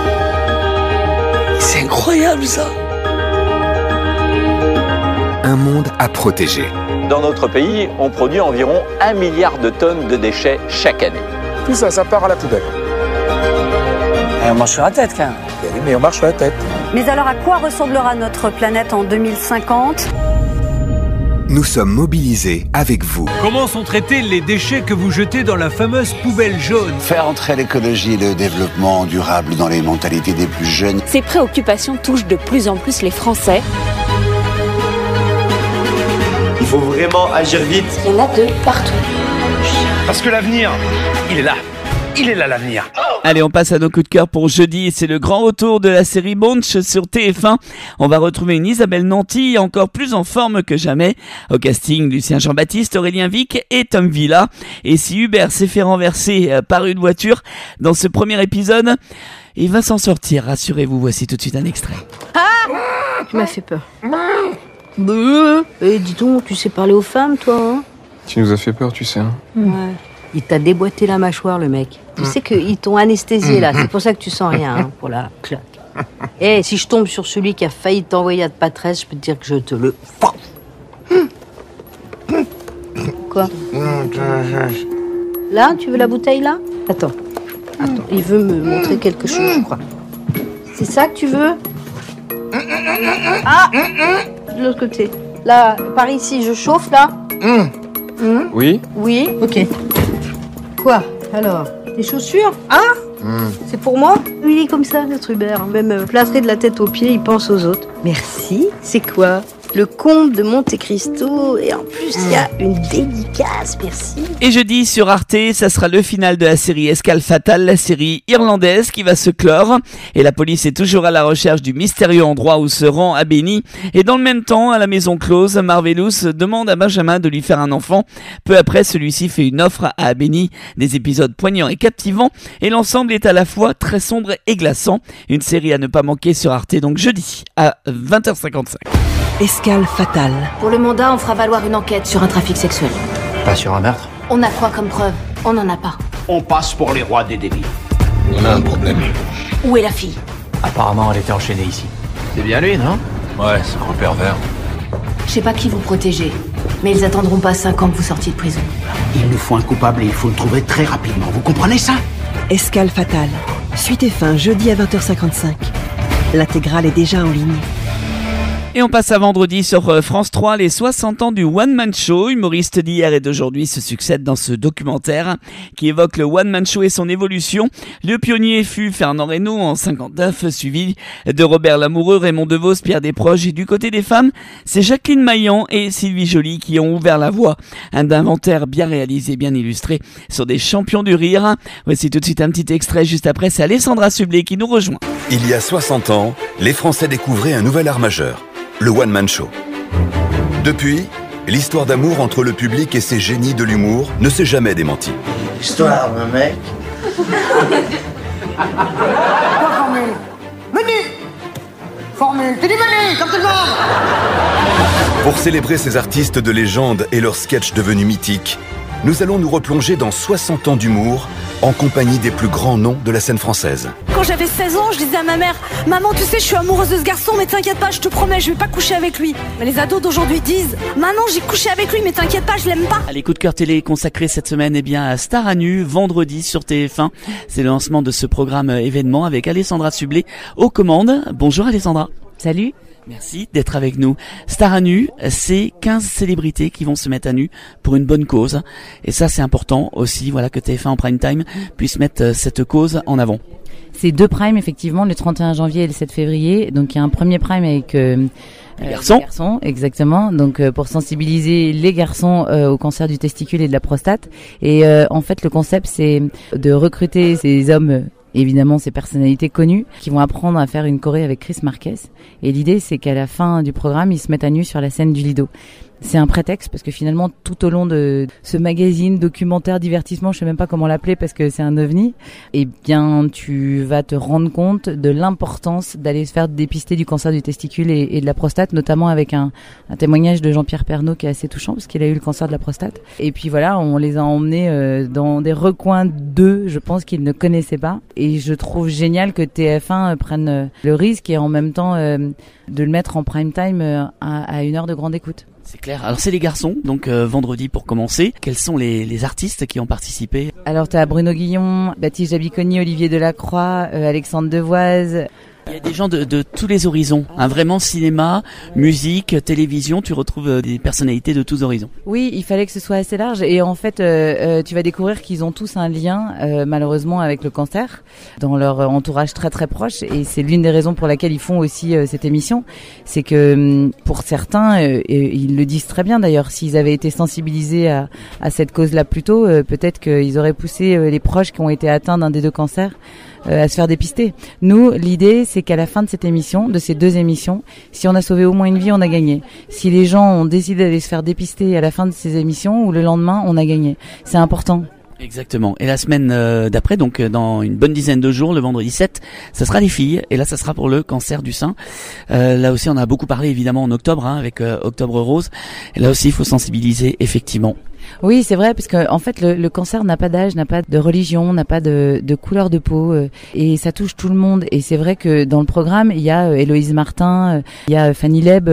C'est incroyable ça! Un monde à protéger. Dans notre pays, on produit environ 1 milliard de tonnes de déchets chaque année. Tout ça, ça part à la poubelle. Et on marche sur la tête quand même. Oui, mais on marche sur la tête. Mais alors à quoi ressemblera notre planète en 2050 ? Nous sommes mobilisés avec vous. Comment sont traités les déchets que vous jetez dans la fameuse poubelle jaune ? Faire entrer l'écologie et le développement durable dans les mentalités des plus jeunes. Ces préoccupations touchent de plus en plus les Français. Il faut vraiment agir vite. Il y en a de partout. Parce que l'avenir, il est là. Il est là l'avenir. Allez, on passe à nos coups de cœur pour jeudi. C'est le grand retour de la série Bunch sur TF1. On va retrouver une Isabelle Nanty encore plus en forme que jamais. Au casting, Lucien Jean-Baptiste, Aurélien Vic et Tom Villa. Et si Hubert s'est fait renverser par une voiture dans ce premier épisode, il va s'en sortir, rassurez-vous. Voici tout de suite un extrait. Ah, tu m'as fait peur. Et dis donc, tu sais parler aux femmes, toi, hein ? Tu nous as fait peur, tu sais. Hein. Ouais. Il t'a déboîté la mâchoire, le mec. Tu sais qu'ils t'ont anesthésié, là. C'est pour ça que tu sens rien, hein, pour la claque. Eh, si je tombe sur celui qui a failli t'envoyer à de patresse, je peux te dire que je te le... Quoi ? Là, tu veux la bouteille, là ? Attends. Il veut me montrer quelque chose, je crois. C'est ça que tu veux ? Ah ! De l'autre côté. Là, par ici, je chauffe, là. Oui ? Oui. Ok. Quoi, alors ? Tes chaussures ? Hein ? C'est pour moi ? Il est comme ça, notre Hubert. Même plâtré de la tête aux pieds, il pense aux autres. Merci. C'est quoi ? Le comte de Monte Cristo, et en plus il y a une dédicace, merci. Et jeudi sur Arte, ça sera le final de la série Escale Fatale, la série irlandaise qui va se clore. Et la police est toujours à la recherche du mystérieux endroit où se rend Abeni. Et dans le même temps, à la maison close, Marvelous demande à Benjamin de lui faire un enfant. Peu après, celui-ci fait une offre à Abeni, des épisodes poignants et captivants. Et l'ensemble est à la fois très sombre et glaçant. Une série à ne pas manquer sur Arte, donc jeudi à 20h55. Escale fatale. Pour le mandat, on fera valoir une enquête sur un trafic sexuel. Pas sur un meurtre? On a quoi comme preuve? On n'en a pas. On passe pour les rois des délires. On a un problème. Où est la fille? Apparemment, elle était enchaînée ici. C'est bien lui, non? Ouais, c'est un gros pervers. Je sais pas qui vous protégez, mais ils attendront pas 5 ans que vous sortiez de prison. Il nous faut un coupable et il faut le trouver très rapidement. Vous comprenez ça? Escale fatale. Suite et fin, jeudi à 20h55. L'intégrale est déjà en ligne. Et on passe à vendredi sur France 3, les 60 ans du One Man Show. Humoristes d'hier et d'aujourd'hui se succèdent dans ce documentaire qui évoque le One Man Show et son évolution. Le pionnier fut Fernand Reynaud en 59, suivi de Robert Lamoureux, Raymond Devos, Pierre Desproges. Et du côté des femmes, c'est Jacqueline Maillan et Sylvie Joly qui ont ouvert la voie. Un inventaire bien réalisé, bien illustré sur des champions du rire. Voici tout de suite un petit extrait. Juste après, c'est Alessandra Sublet qui nous rejoint. Il y a 60 ans, les Français découvraient un nouvel art majeur. Le One Man Show. Depuis, l'histoire d'amour entre le public et ces génies de l'humour ne s'est jamais démentie. Histoire d'un mec. Quoi, formule? Menu. Formule, t'es du menu, comme tout le monde. Pour célébrer ces artistes de légende et leurs sketchs devenus mythiques, nous allons nous replonger dans 60 ans d'humour en compagnie des plus grands noms de la scène française. Quand j'avais 16 ans, je disais à ma mère « Maman, tu sais, je suis amoureuse de ce garçon, mais t'inquiète pas, je te promets, je vais pas coucher avec lui. » Mais les ados d'aujourd'hui disent « Maman, j'ai couché avec lui, mais t'inquiète pas, je l'aime pas. » Allez, coup de cœur télé consacré cette semaine à Star à nu, vendredi sur TF1. C'est le lancement de ce programme événement avec Alessandra Sublet aux commandes. Bonjour Alessandra. Salut. Merci d'être avec nous. Star à nu, c'est 15 célébrités qui vont se mettre à nu pour une bonne cause. Et ça, c'est important aussi, voilà, que TF1 en prime time puisse mettre cette cause en avant. C'est 2 primes, effectivement, le 31 janvier et le 7 février. Donc, il y a un premier prime avec les garçons, exactement. Donc, pour sensibiliser les garçons au cancer du testicule et de la prostate. Et en fait, le concept, c'est de recruter ces hommes, évidemment ces personnalités connues, qui vont apprendre à faire une choré avec Chris Marquez. Et l'idée, c'est qu'à la fin du programme, ils se mettent à nu sur la scène du Lido. C'est un prétexte parce que finalement, tout au long de ce magazine, documentaire, divertissement, je sais même pas comment l'appeler parce que c'est un ovni, eh bien, tu vas te rendre compte de l'importance d'aller se faire dépister du cancer du testicule et de la prostate, notamment avec un témoignage de Jean-Pierre Pernaut qui est assez touchant parce qu'il a eu le cancer de la prostate. Et puis voilà, on les a emmenés dans des recoins d'eux, je pense qu'ils ne connaissaient pas. Et je trouve génial que TF1 prenne le risque et en même temps de le mettre en prime time à 1 heure de grande écoute. C'est clair. Alors c'est les garçons, donc vendredi pour commencer. Quels sont les artistes qui ont participé? Alors t'as Bruno Guillon, Baptiste Jabiconi, Olivier Delacroix, Alexandre Devoise. Il y a des gens de tous les horizons, vraiment cinéma, musique, télévision, tu retrouves des personnalités de tous horizons. Oui, il fallait que ce soit assez large et en fait tu vas découvrir qu'ils ont tous un lien malheureusement avec le cancer dans leur entourage très très proche et c'est l'une des raisons pour laquelle ils font aussi cette émission, c'est que pour certains, ils le disent très bien d'ailleurs, s'ils avaient été sensibilisés à cette cause-là plus tôt, peut-être qu'ils auraient poussé les proches qui ont été atteints d'un des 2 cancers à se faire dépister. Nous, l'idée, c'est qu'à la fin de cette émission, de ces 2 émissions, si on a sauvé au moins une vie, on a gagné. Si les gens ont décidé d'aller se faire dépister à la fin de ces émissions ou le lendemain, on a gagné. C'est important. Exactement. Et la semaine d'après, donc dans une bonne dizaine de jours, le vendredi 7, ça sera les filles. Et là, ça sera pour le cancer du sein. Là aussi, on a beaucoup parlé évidemment en octobre, avec Octobre Rose. Et là aussi, il faut sensibiliser effectivement. Oui, c'est vrai, parce que en fait, le cancer n'a pas d'âge, n'a pas de religion, n'a pas de couleur de peau, et ça touche tout le monde. Et c'est vrai que dans le programme, il y a Héloïse Martin, il y a Fanny Leb,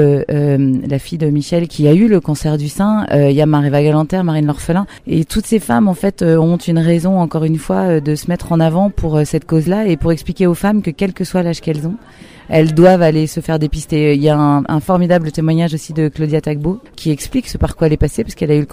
la fille de Michel, qui a eu le cancer du sein. Il y a Marie-Va Galanter, Marine L'Orphelin, et toutes ces femmes, en fait, ont une raison, encore une fois, de se mettre en avant pour cette cause-là et pour expliquer aux femmes que quel que soit l'âge qu'elles ont, elles doivent aller se faire dépister. Il y a un formidable témoignage aussi de Claudia Tagbo qui explique ce par quoi elle est passée parce qu'elle a eu le cancer du sein.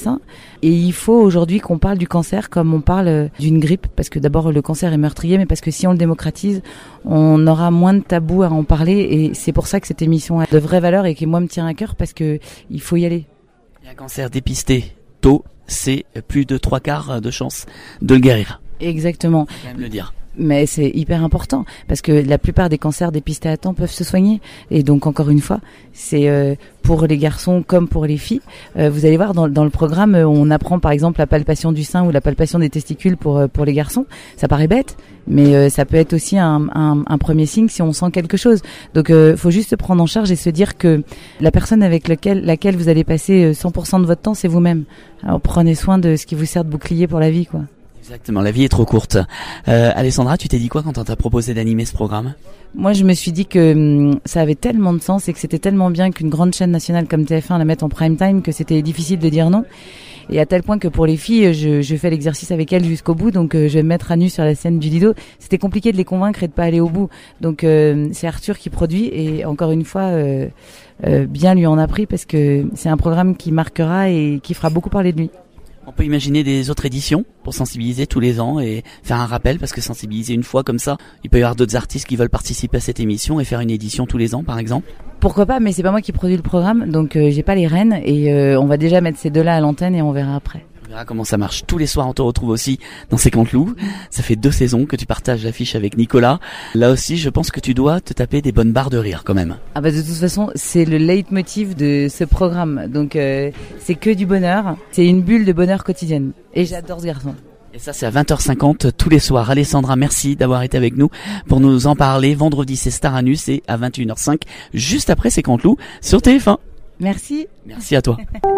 sein. Et il faut aujourd'hui qu'on parle du cancer comme on parle d'une grippe, parce que d'abord le cancer est meurtrier, mais parce que si on le démocratise, on aura moins de tabous à en parler. Et c'est pour ça que cette émission a de vraies valeurs et qui moi me tient à cœur, parce que il faut y aller. Un cancer dépisté tôt, c'est plus de 3/4 de chance de le guérir. Exactement. Faut quand même le dire. Mais c'est hyper important parce que la plupart des cancers dépistés à temps peuvent se soigner. Et donc encore une fois, c'est pour les garçons comme pour les filles. Vous allez voir dans le programme, on apprend par exemple la palpation du sein ou la palpation des testicules pour les garçons. Ça paraît bête, mais ça peut être aussi un premier signe si on sent quelque chose. Donc faut juste se prendre en charge et se dire que la personne avec laquelle vous allez passer 100% de votre temps, c'est vous-même. Alors prenez soin de ce qui vous sert de bouclier pour la vie, quoi. Exactement, la vie est trop courte. Alessandra, tu t'es dit quoi quand on t'a proposé d'animer ce programme ? Moi, je me suis dit que ça avait tellement de sens et que c'était tellement bien qu'une grande chaîne nationale comme TF1 la mette en prime time que c'était difficile de dire non. Et à tel point que pour les filles, je fais l'exercice avec elles jusqu'au bout. Donc, je vais me mettre à nu sur la scène du Lido. C'était compliqué de les convaincre et de pas aller au bout. Donc, c'est Arthur qui produit et encore une fois, bien lui en a pris parce que c'est un programme qui marquera et qui fera beaucoup parler de lui. On peut imaginer des autres éditions pour sensibiliser tous les ans et faire un rappel, parce que sensibiliser une fois comme ça, il peut y avoir d'autres artistes qui veulent participer à cette émission et faire une édition tous les ans par exemple. Pourquoi pas, mais c'est pas moi qui produis le programme, donc j'ai pas les rênes et on va déjà mettre ces deux-là à l'antenne et on verra après. On verra comment ça marche. Tous les soirs, on te retrouve aussi dans C'est Canteloup. Ça fait 2 saisons que tu partages l'affiche avec Nicolas. Là aussi, je pense que tu dois te taper des bonnes barres de rire quand même. Ah bah de toute façon, c'est le leitmotiv de ce programme. Donc c'est que du bonheur. C'est une bulle de bonheur quotidienne. Et j'adore ce garçon. Et ça, c'est à 20h50 tous les soirs. Alessandra, merci d'avoir été avec nous pour nous en parler. Vendredi, c'est Staranus et à 21h05, juste après C'est Canteloup sur TF1. Merci. Merci à toi.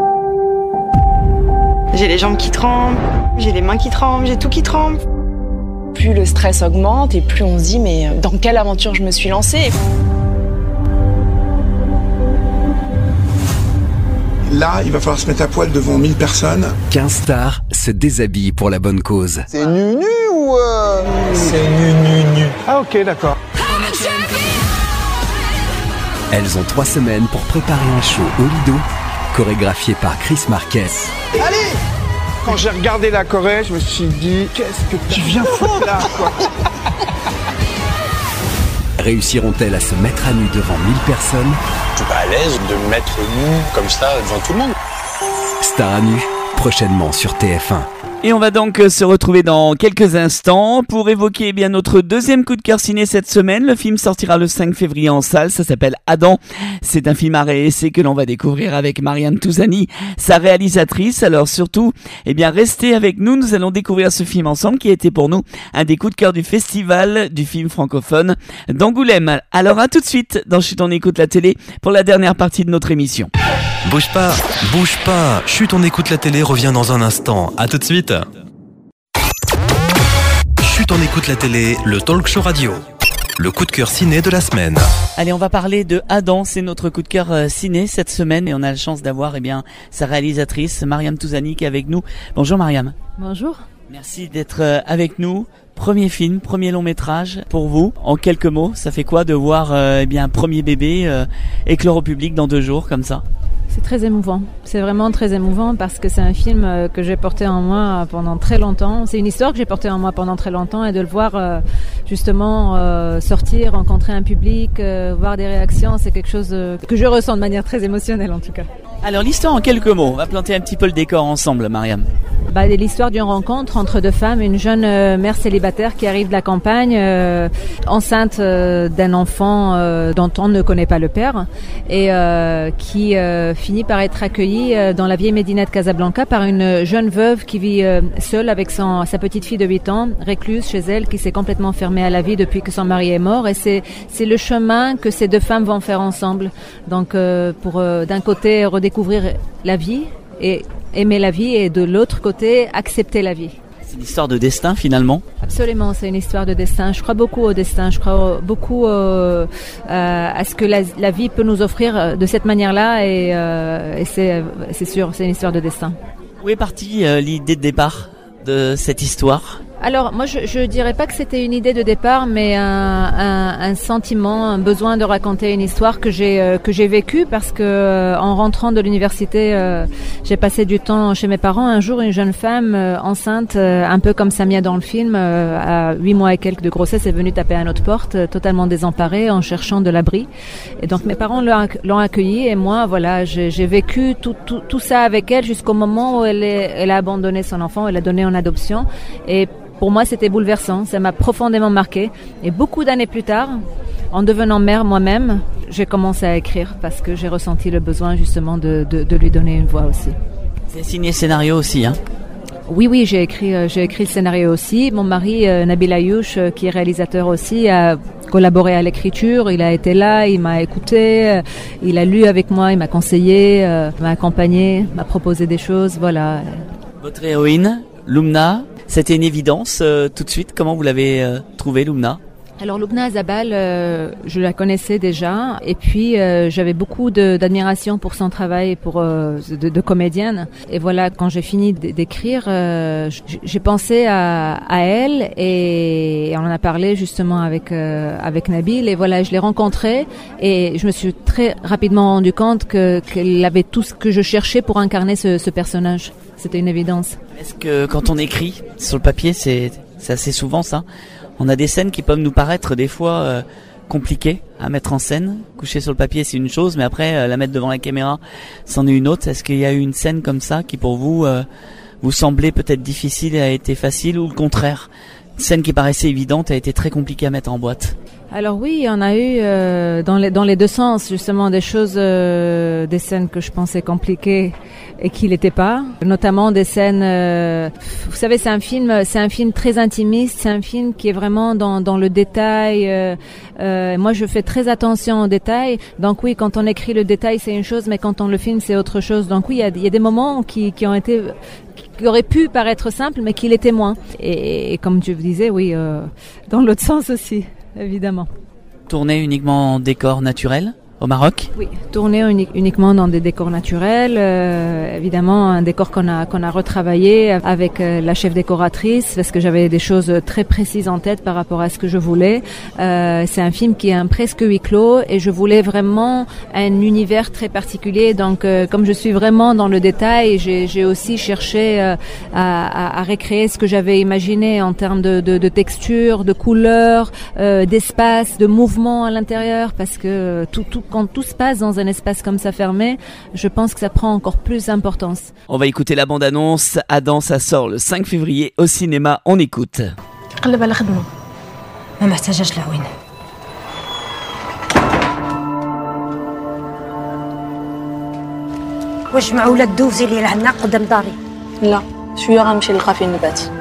J'ai les jambes qui tremblent, j'ai les mains qui tremblent, j'ai tout qui tremble. Plus le stress augmente et plus on se dit mais dans quelle aventure je me suis lancée. Là, il va falloir se mettre à poil devant 1000 personnes. 15 stars se déshabillent pour la bonne cause. C'est nu ou C'est nu. Ah ok, d'accord. Elles ont 3 semaines pour préparer un show au Lido, chorégraphié par Chris Marquez. Allez! Quand j'ai regardé la Corée, je me suis dit, qu'est-ce que tu viens foutre là, quoi? Réussiront-elles à se mettre à nu devant 1000 personnes? Je suis pas à l'aise de me mettre nu comme ça devant tout le monde. Star à nu, prochainement sur TF1. Et on va donc se retrouver dans quelques instants pour évoquer bien notre deuxième coup de cœur ciné cette semaine. Le film sortira le 5 février en salle, ça s'appelle Adam. C'est un film à réessai que l'on va découvrir avec Mariam Touzani, sa réalisatrice. Alors surtout, restez avec nous, nous allons découvrir ce film ensemble qui a été pour nous un des coups de cœur du festival du film francophone d'Angoulême. Alors à tout de suite dans Chut on écoute la télé pour la dernière partie de notre émission. Bouge pas, Chut on écoute la télé revient dans un instant, à tout de suite. Chut on écoute la télé, le talk show radio. Le coup de cœur ciné de la semaine. Allez, on va parler de Adam, c'est notre coup de cœur ciné cette semaine et on a la chance d'avoir sa réalisatrice Mariam Touzani qui est avec nous. Bonjour Mariam. Bonjour. Merci d'être avec nous. Premier film, premier long métrage pour vous. En quelques mots, ça fait quoi de voir un premier bébé éclore au public dans 2 jours comme ça ? C'est très émouvant. C'est vraiment très émouvant parce que c'est un film que j'ai porté en moi pendant très longtemps. C'est une histoire que j'ai portée en moi pendant très longtemps et de le voir justement sortir, rencontrer un public, voir des réactions, c'est quelque chose que je ressens de manière très émotionnelle en tout cas. Alors l'histoire en quelques mots, on va planter un petit peu le décor ensemble, Mariam. L'histoire d'une rencontre entre 2 femmes, une jeune mère célibataire qui arrive de la campagne, enceinte d'un enfant dont on ne connaît pas le père et qui finit par être accueillie dans la vieille Médina de Casablanca par une jeune veuve qui vit seule avec sa petite fille de 8 ans, récluse chez elle, qui s'est complètement fermée à la vie depuis que son mari est mort et c'est le chemin que ces 2 femmes vont faire ensemble. Donc pour d'un côté redécouvrir la vie et aimer la vie et de l'autre côté accepter la vie. C'est une histoire de destin finalement. Absolument, c'est une histoire de destin. Je crois beaucoup au destin, je crois beaucoup à ce que la vie peut nous offrir de cette manière-là et c'est sûr, c'est une histoire de destin. Où est partie l'idée de départ de cette histoire ? Alors moi je dirais pas que c'était une idée de départ, mais un sentiment, un besoin de raconter une histoire que j'ai vécue parce que en rentrant de l'université, j'ai passé du temps chez mes parents. Un jour, une jeune femme enceinte, un peu comme Samia dans le film, à 8 mois et quelques de grossesse, est venue taper à notre porte, totalement désemparée, en cherchant de l'abri. Et donc mes parents l'ont accueillie et moi, voilà, j'ai vécu tout ça avec elle jusqu'au moment où elle a abandonné son enfant, elle l'a donné en adoption. Et pour moi, c'était bouleversant, ça m'a profondément marqué. Et beaucoup d'années plus tard, en devenant mère moi-même, j'ai commencé à écrire parce que j'ai ressenti le besoin justement de lui donner une voix aussi. C'est signé scénario aussi, hein? Oui, j'ai écrit le scénario aussi. Mon mari, Nabil Ayouch, qui est réalisateur aussi, a collaboré à l'écriture. Il a été là, il m'a écouté, il a lu avec moi, il m'a conseillé, m'a accompagné, m'a proposé des choses, voilà. Votre héroïne, Lumna, c'était une évidence tout de suite. Comment vous l'avez trouvée, Lumna? Alors Lubna Azabal, je la connaissais déjà et puis j'avais beaucoup d'admiration pour son travail de comédienne. Et voilà, quand j'ai fini d'écrire, j'ai pensé à elle et on en a parlé justement avec Nabil. Et voilà, je l'ai rencontrée et je me suis très rapidement rendu compte qu'elle avait tout ce que je cherchais pour incarner ce personnage. C'était une évidence. Est-ce que quand on écrit sur le papier, c'est assez souvent ça? On a des scènes qui peuvent nous paraître des fois compliquées à mettre en scène. Coucher sur le papier, c'est une chose, mais après la mettre devant la caméra, c'en est une autre. Est-ce qu'il y a eu une scène comme ça qui pour vous vous semblait peut-être difficile et a été facile, ou le contraire, une scène qui paraissait évidente a été très compliquée à mettre en boîte? Alors oui, on a eu dans les deux sens justement des scènes que je pensais compliquées et qui l'étaient pas, notamment des scènes. Vous savez, c'est un film très intimiste, c'est un film qui est vraiment dans le détail. Moi, je fais très attention aux détails. Donc oui, quand on écrit le détail, c'est une chose, mais quand on le filme, c'est autre chose. Donc oui, il y a des moments qui auraient pu paraître simples, mais qui l'étaient moins. Et comme je vous disais, oui, dans l'autre sens aussi. Évidemment. Tourner uniquement en décor naturel au Maroc? Oui, tourner uniquement dans des décors naturels. Évidemment, un décor qu'on a retravaillé avec la chef décoratrice parce que j'avais des choses très précises en tête par rapport à ce que je voulais. C'est un film qui est presque huis clos et je voulais vraiment un univers très particulier. Donc, comme je suis vraiment dans le détail, j'ai aussi cherché à recréer ce que j'avais imaginé en termes de texture, de couleur, d'espace, de mouvement à l'intérieur, parce que quand tout se passe dans un espace comme ça fermé, je pense que ça prend encore plus d'importance. On va écouter la bande-annonce. Adam, ça sort le 5 février au cinéma. On écoute. قلب على خدمة ما محتاجاش العوين. واش مع ولاد دوزي اللي لعنا قدام داري؟ لا شويه غنمشي نلقى فين نبات.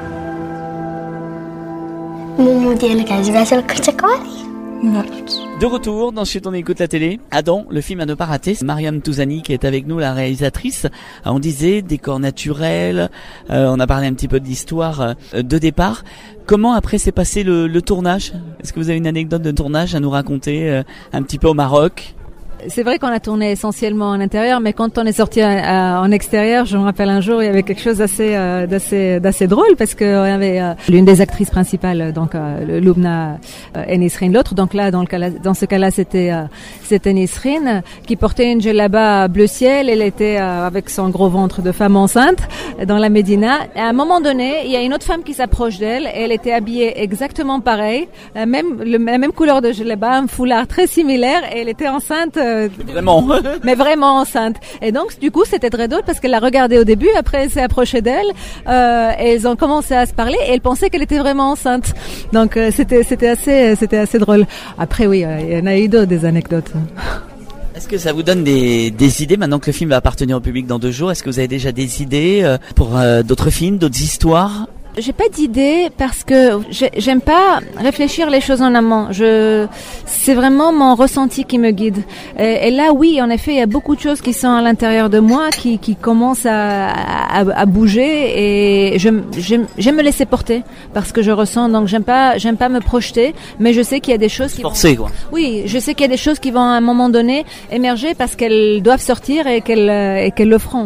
مومو ديالك عجباتها الكرتكواري؟ لا. De retour dans Chut on écoute la télé. Adam, le film à ne pas rater, c'est Mariam Touzani qui est avec nous, la réalisatrice. On disait décor naturel, on a parlé un petit peu de l'histoire de départ. Comment après s'est passé le tournage? Est-ce que vous avez une anecdote de tournage à nous raconter un petit peu au Maroc? C'est vrai qu'on a tourné essentiellement en intérieur, mais quand on est sorti en extérieur, je me rappelle un jour, il y avait quelque chose d'assez drôle parce que on avait l'une des actrices principales, donc Lubna et Nisrine l'autre. Donc là, dans ce cas-là, c'était Nisrine qui portait une djellaba bleu ciel. Elle était avec son gros ventre de femme enceinte dans la Médina. Et à un moment donné, il y a une autre femme qui s'approche d'elle. Et elle était habillée exactement pareil, la même couleur de djellaba, un foulard très similaire, et elle était enceinte. Vraiment. Mais vraiment enceinte. Et donc, du coup, c'était très drôle parce qu'elle l'a regardée au début, après elle s'est approchée d'elle, et ils ont commencé à se parler, et elle pensait qu'elle était vraiment enceinte. Donc, c'était assez drôle. Après, oui, il y en a eu d'autres, des anecdotes. Est-ce que ça vous donne des idées maintenant que le film va appartenir au public dans 2 jours? Est-ce que vous avez déjà des idées pour d'autres films, d'autres histoires? J'ai pas d'idée parce que j'aime pas réfléchir les choses en amont. C'est vraiment mon ressenti qui me guide. Et là, oui, en effet, il y a beaucoup de choses qui sont à l'intérieur de moi qui commencent à bouger, et j'aime me laisser porter parce que je ressens. Donc j'aime pas me projeter, mais je sais qu'il y a des choses qui forcées, quoi. Oui, je sais qu'il y a des choses qui vont à un moment donné émerger parce qu'elles doivent sortir et qu'elles le feront.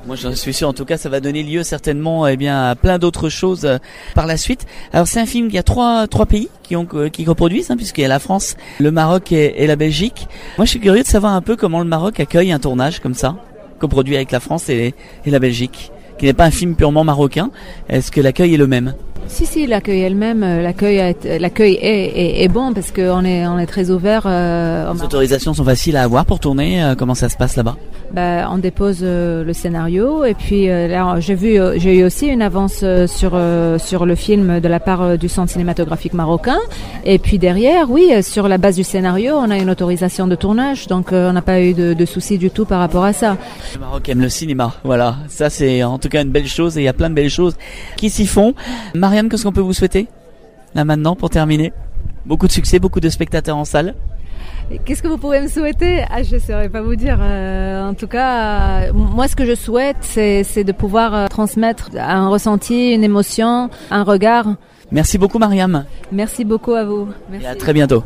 Moi j'en suis sûr, en tout cas ça va donner lieu certainement à plein d'autres choses par la suite. Alors c'est un film, il y a trois pays qui coproduisent, puisqu'il y a la France, le Maroc et la Belgique. Moi je suis curieux de savoir un peu comment le Maroc accueille un tournage comme ça, coproduit avec la France et la Belgique, qui n'est pas un film purement marocain. Est-ce que l'accueil est le même ? Si, l'accueil est le même. L'accueil est bon parce qu'on est très ouvert. Les autorisations sont faciles à avoir pour tourner. Comment ça se passe là-bas ? On dépose le scénario et puis là j'ai eu aussi une avance sur le film de la part du Centre cinématographique marocain. Et puis derrière, oui, sur la base du scénario, on a une autorisation de tournage, donc on n'a pas eu de soucis du tout par rapport à ça. Le Maroc aime le cinéma, voilà. Ça c'est en tout cas une belle chose et il y a plein de belles choses qui s'y font. Marianne, qu'est-ce qu'on peut vous souhaiter là maintenant pour terminer ? Beaucoup de succès, beaucoup de spectateurs en salle. Qu'est-ce que vous pouvez me souhaiter ? Je ne saurais pas vous dire. En tout cas, moi ce que je souhaite, c'est de pouvoir transmettre un ressenti, une émotion, un regard. Merci beaucoup Mariam. Merci beaucoup à vous. Merci. Et à très bientôt.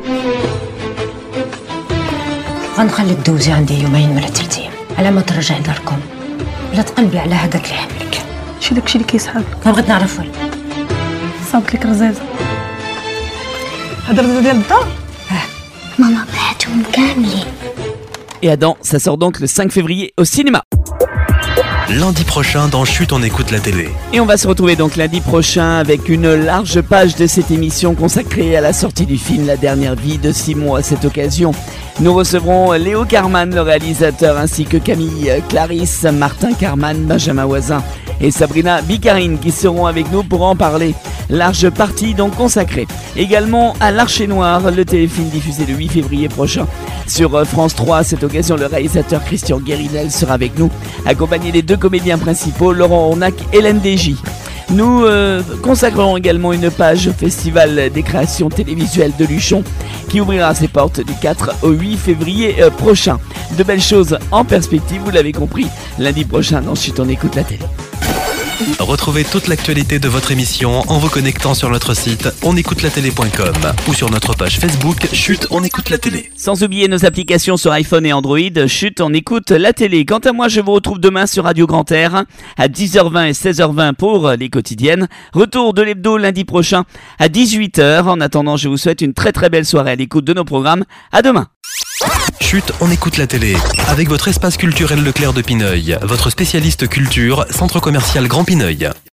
غنخلي تدوزي عندي يومين ولا 3 أيام على ما ترجعي داركم ولا تقلبي على هذاك اللي عملك. شي داكشي اللي كيسحب. ما بغيت نعرف والو. صابت لك رزازه. هذا الرزازه ديال الدار؟ ماما بعتهم كاملين. Et Adam, ça sort donc le 5 février au cinéma. Lundi prochain dans Chut, on écoute la télé. Et on va se retrouver donc lundi prochain avec une large page de cette émission consacrée à la sortie du film La Dernière Vie de Simon. À cette occasion, nous recevrons Léo Carman, le réalisateur, ainsi que Camille Clarisse, Martin Carman, Benjamin Voisin et Sabrina Bicarine qui seront avec nous pour en parler. Large partie donc consacrée également à L'Archer Noir, le téléfilm diffusé le 8 février prochain sur France 3. À cette occasion, le réalisateur Christian Guérinel sera avec nous, accompagné des deux comédiens principaux, Laurent Ornac et Hélène Desgy. Nous consacrerons également une page au Festival des créations télévisuelles de Luchon qui ouvrira ses portes du 4 au 8 février prochain. De belles choses en perspective, vous l'avez compris, lundi prochain dans Chut, on écoute la télé. Retrouvez toute l'actualité de votre émission en vous connectant sur notre site onécoutelatélé.com ou sur notre page Facebook Chut, on écoute la télé. Sans oublier nos applications sur iPhone et Android, Chut, on écoute la télé. Quant à moi, je vous retrouve demain sur Radio Grand Air à 10h20 et 16h20 pour les quotidiennes. Retour de l'hebdo lundi prochain à 18h. En attendant, je vous souhaite une très très belle soirée à l'écoute de nos programmes. À demain. Chut, on écoute la télé. Avec votre espace culturel Leclerc de Pineuil, votre spécialiste culture, centre commercial Grand Pineuil.